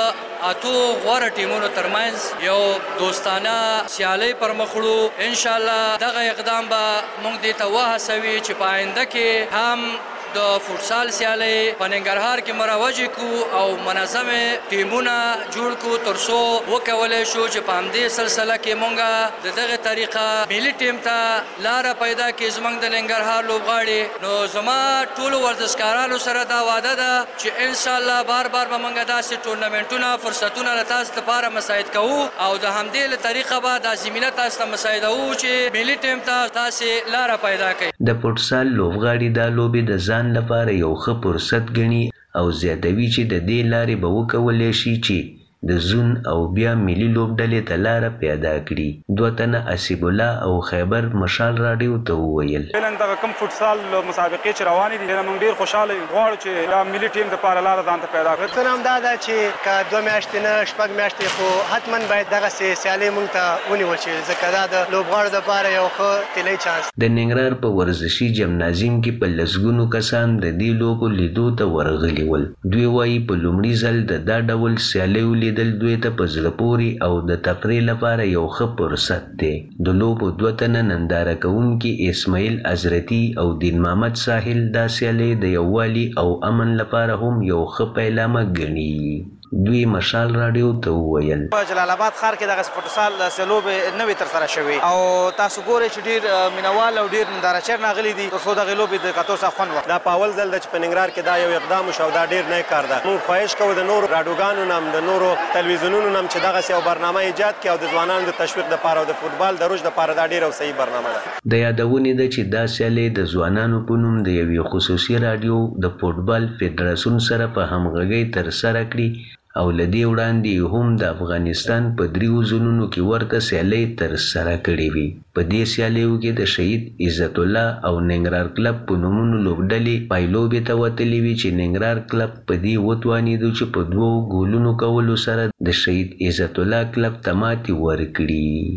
د اتو غوره ټیمونو ترمنځ یو دوستانه سیالۍ پر مخ وړو. انشاءالله دغه اقدام به موږ دې ته وهڅوي چې په آینده کې هم د فوټسال سیالۍ په ننګرهار کې مروجې کو او منظمه ټیمونه جوړ کو ترڅو وکولی شو چې په همدې سلسله کې مونږ د دغه طریقه ملي ټیم ته لاره پیدا کړي زموږ د ننګرهار لوبغاړي. نو زما ټولو ورزشکارانو سره دا وعده ده چې انشاءالله بار بار به مونږ داسې ټورنمنټونه فرصتونه له تاسو لپاره مساعد کوو او د همدې له طریقه به دا زمینه تاسو ته مساعدوو چې ملي ټیم ته تاسې لاره پیدا کړي. د فوټسال لوبغاړي دا لوبې د ځان لپاره یو ښه فرصت ګڼي او زیاتوي چې د دې لارې به وکولی شي چې د زون او بیا ملي لوبډلې ته لاره پیدا کړي. دوه تنه اسیب الله او خیبر مشال راډیو ته وویل نن دغه کوم فوټسال مسابقې چې روانې دي موږ ډېر خوشحاله یو غواړو چې دا ملي ټیم دپاره لاره ځان ته پیدا کړو. څه هم دا ده چې که 2 میاشتې نه 6 میاشتې خو حتما باید دغسې سیالۍ موږ ته ونیول شي ځکه دا د لوبغاړو دپاره یو ښه طلایي چانس. د ننګرهار په ورزشي جمنازیم کې په لسګونو کسان د دې لوبو لیدو ته ورغلي ول. دوی وایي په لومړي ځل د دا ډول سیالیو لیدل دوی ته په زړه پورې او د تفریح لپاره یو ښه فرصت دی. د لوبو 2 تنه ننداره کوونکي اسماعیل حضرتي او دین محمد ساحل دا سیالۍ د یووالي او امن لپاره هم یو ښه پیلامه ګڼي. دوی مشال راډیو ته وویل په جلال آباد ښار کې دغه فوټسال لوبې نوې ترسره شوې او تاسو ګورئ چې ډېر مینوال او ډېر نندارچیان راغلي دي ترڅو دغې لوبې د کتو څخه خوند واخلي. دا په اول ځل ده چې په ننګرهار کې دا یو اقدام وشو او دا ډېر نوی کار ده. موږ خواهش کوو د نورو راډیوګانو نه هم د نورو تلویزیونونو نه هم چې دغسې یو برنامه ایجاد کړي او د ځوانانو د تشویق دپاره او د فوټبال د رشد دپاره دا ډېر او صحیح برنامه ده. د یادونې ده چې دا سیالۍ د ځوانانو په نوم د یوې خصوصي راډیو د فوټبال فدراسیون سره په همغږۍ ترسره کړي او له دې وړاندې هم د افغانستان په 3 زونونو کې ورته سیالۍ ترسره کړې وي. په دې سیالیو کې د شهید عزت الله او ننګرهار کلب په نومونو لوبډلې پایلوبې ته وتلې وي چې ننګرهار کلب په دې وتوانېدو چې په 2 ګولونو کولو سره د شهید عزت الله کلب ته ماتې ورکړي.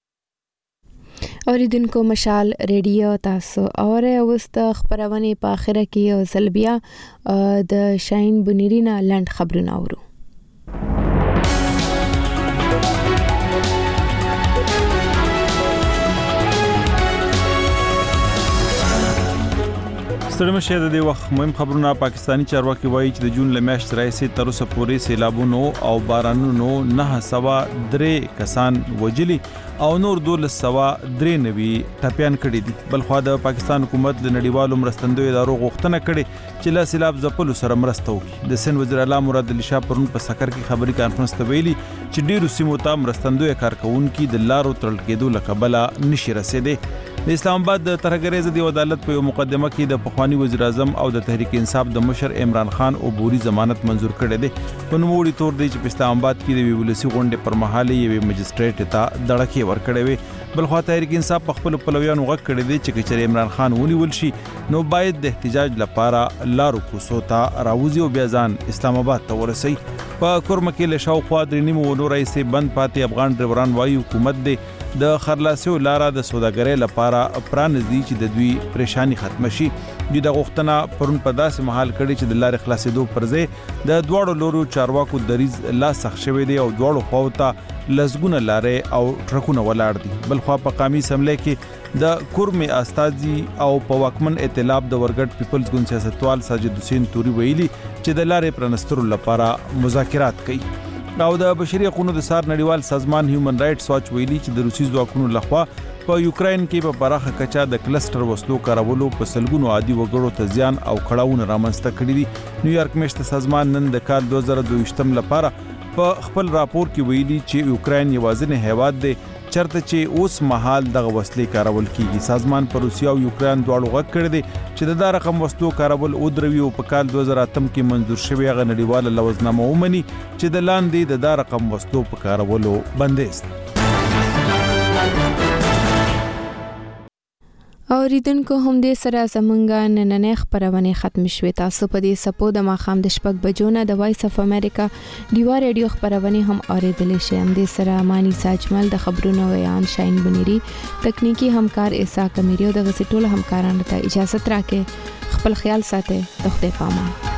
اوریدونکو مشال ریډیو تاسو اوره اوست خبرونه په اخره کې او زلبیا د شاین بنیرینا لند خبرونه اورو. ستړي مشه د دې وخت مهم خبرونه. پاکستانی چارواکي وایي چې د جون له میاشتې راهیسې تر اوسه پورې سیلابونو او بارانونو 903 کسان وژلي او نور 1293 ټپيان کړي دي. بلخوا د پاکستان حکومت د نړیوالو مرستندوی ادارو غوښتنه کړې چې له سیلاب ځپلو سره مرسته وکړي. د سند وزیر اعلی مراد علي شاه پرون په سکر کې خبري کانفرنس ته ویلي چې ډیرو سیمو ته مرستندوی کارکونکو د لارو تړل کېدو له کبله نشي رسیدي. د اسلام آباد د ترهګرۍ ضد عدالت په یو مقدمه کې د پخوانی وزیر اعظم او د تحریک انصاف د مشر عمران خان عبوري ضمانت منزور کړی دی. په نوموړي تور دی چې په اسلام آباد کې د ولسی غونډې پر مهال یو مجستریټ ته دړکې ورکړې وي. بلخوا تحریک انصاف په خپل پلویانو غږ کړی دی چې کچره عمران خان ونیول شي نو باید د احتجاج لپاره لارو کوڅو ته راوځي او بیا ځان اسلام آباد ته ورسي. په کورمه کې له شاوخوا 3 ونو راځي بند پاتې افغان ډرایوران وایي حکومت دی د خرلاسیو لاره د سوداګرۍ لپاره پرانځي چې د دوی پریشانی ختم شي. دوی د غوښتنه پرون په داسې محل کړي چې د لارې خلاصېدو پر ځای د دواړو لورو چارواکو دریز لا سخت شوی دی او دواړو خواو ته لسګونه لارې او ټرکونه ولاړ دي. بلخوا په قومي اسمبلی کې د کورمې استازي او په واکمن ائتلاف د ورګډ پیپلز ګوند سیاستوال ساجد حسین توري ویلي چې د لارې پرانسترو لپاره مذاکرات کوي. او د بشري حقوقو د سار نړیوال سازمان هیومن رائټس واچ ویلي چې د روسي ځواکونو لخوا په یوکرين کې په پراخه کچا د کلسټر وسلو کارولو په سلګونو عادي وګړو ته زیان او کړهونه رامنځته کړي دي. نیویارک میشته سازمان نن د کال 2022 لپاره په خپل راپور کې ویلي چې یوکرين یوازینی هیواد دی چرته چې اوس مهال دغه وسلې کارول کیږي. سازمان پر روسیا او یوکرين دواړو غږ کړی دی چې د دا رقم وسلو کارول او دروي او په کال 2008 کې منظور شوی غ نړیواله لوزنامه ومني چې د لاندې د دا رقم وسلو په کارولو بندیز. اوریدونکو هم دې سره زمونږه نننې خبرونه ختم شوې. تاسو په دې سپو د ماخام د شپږ بجو نه د وایس اف امریکا ډیوا ریډیو خبرونه هم اوریدلې شي. هم دې سره مانی ساجمل د خبرونو ویان شاین بنيري تکنیکی همکار ایسا کمیریو د غسټول همکارانو ته اجازه تراکه. خپل خیال ساته. د خدای پامان.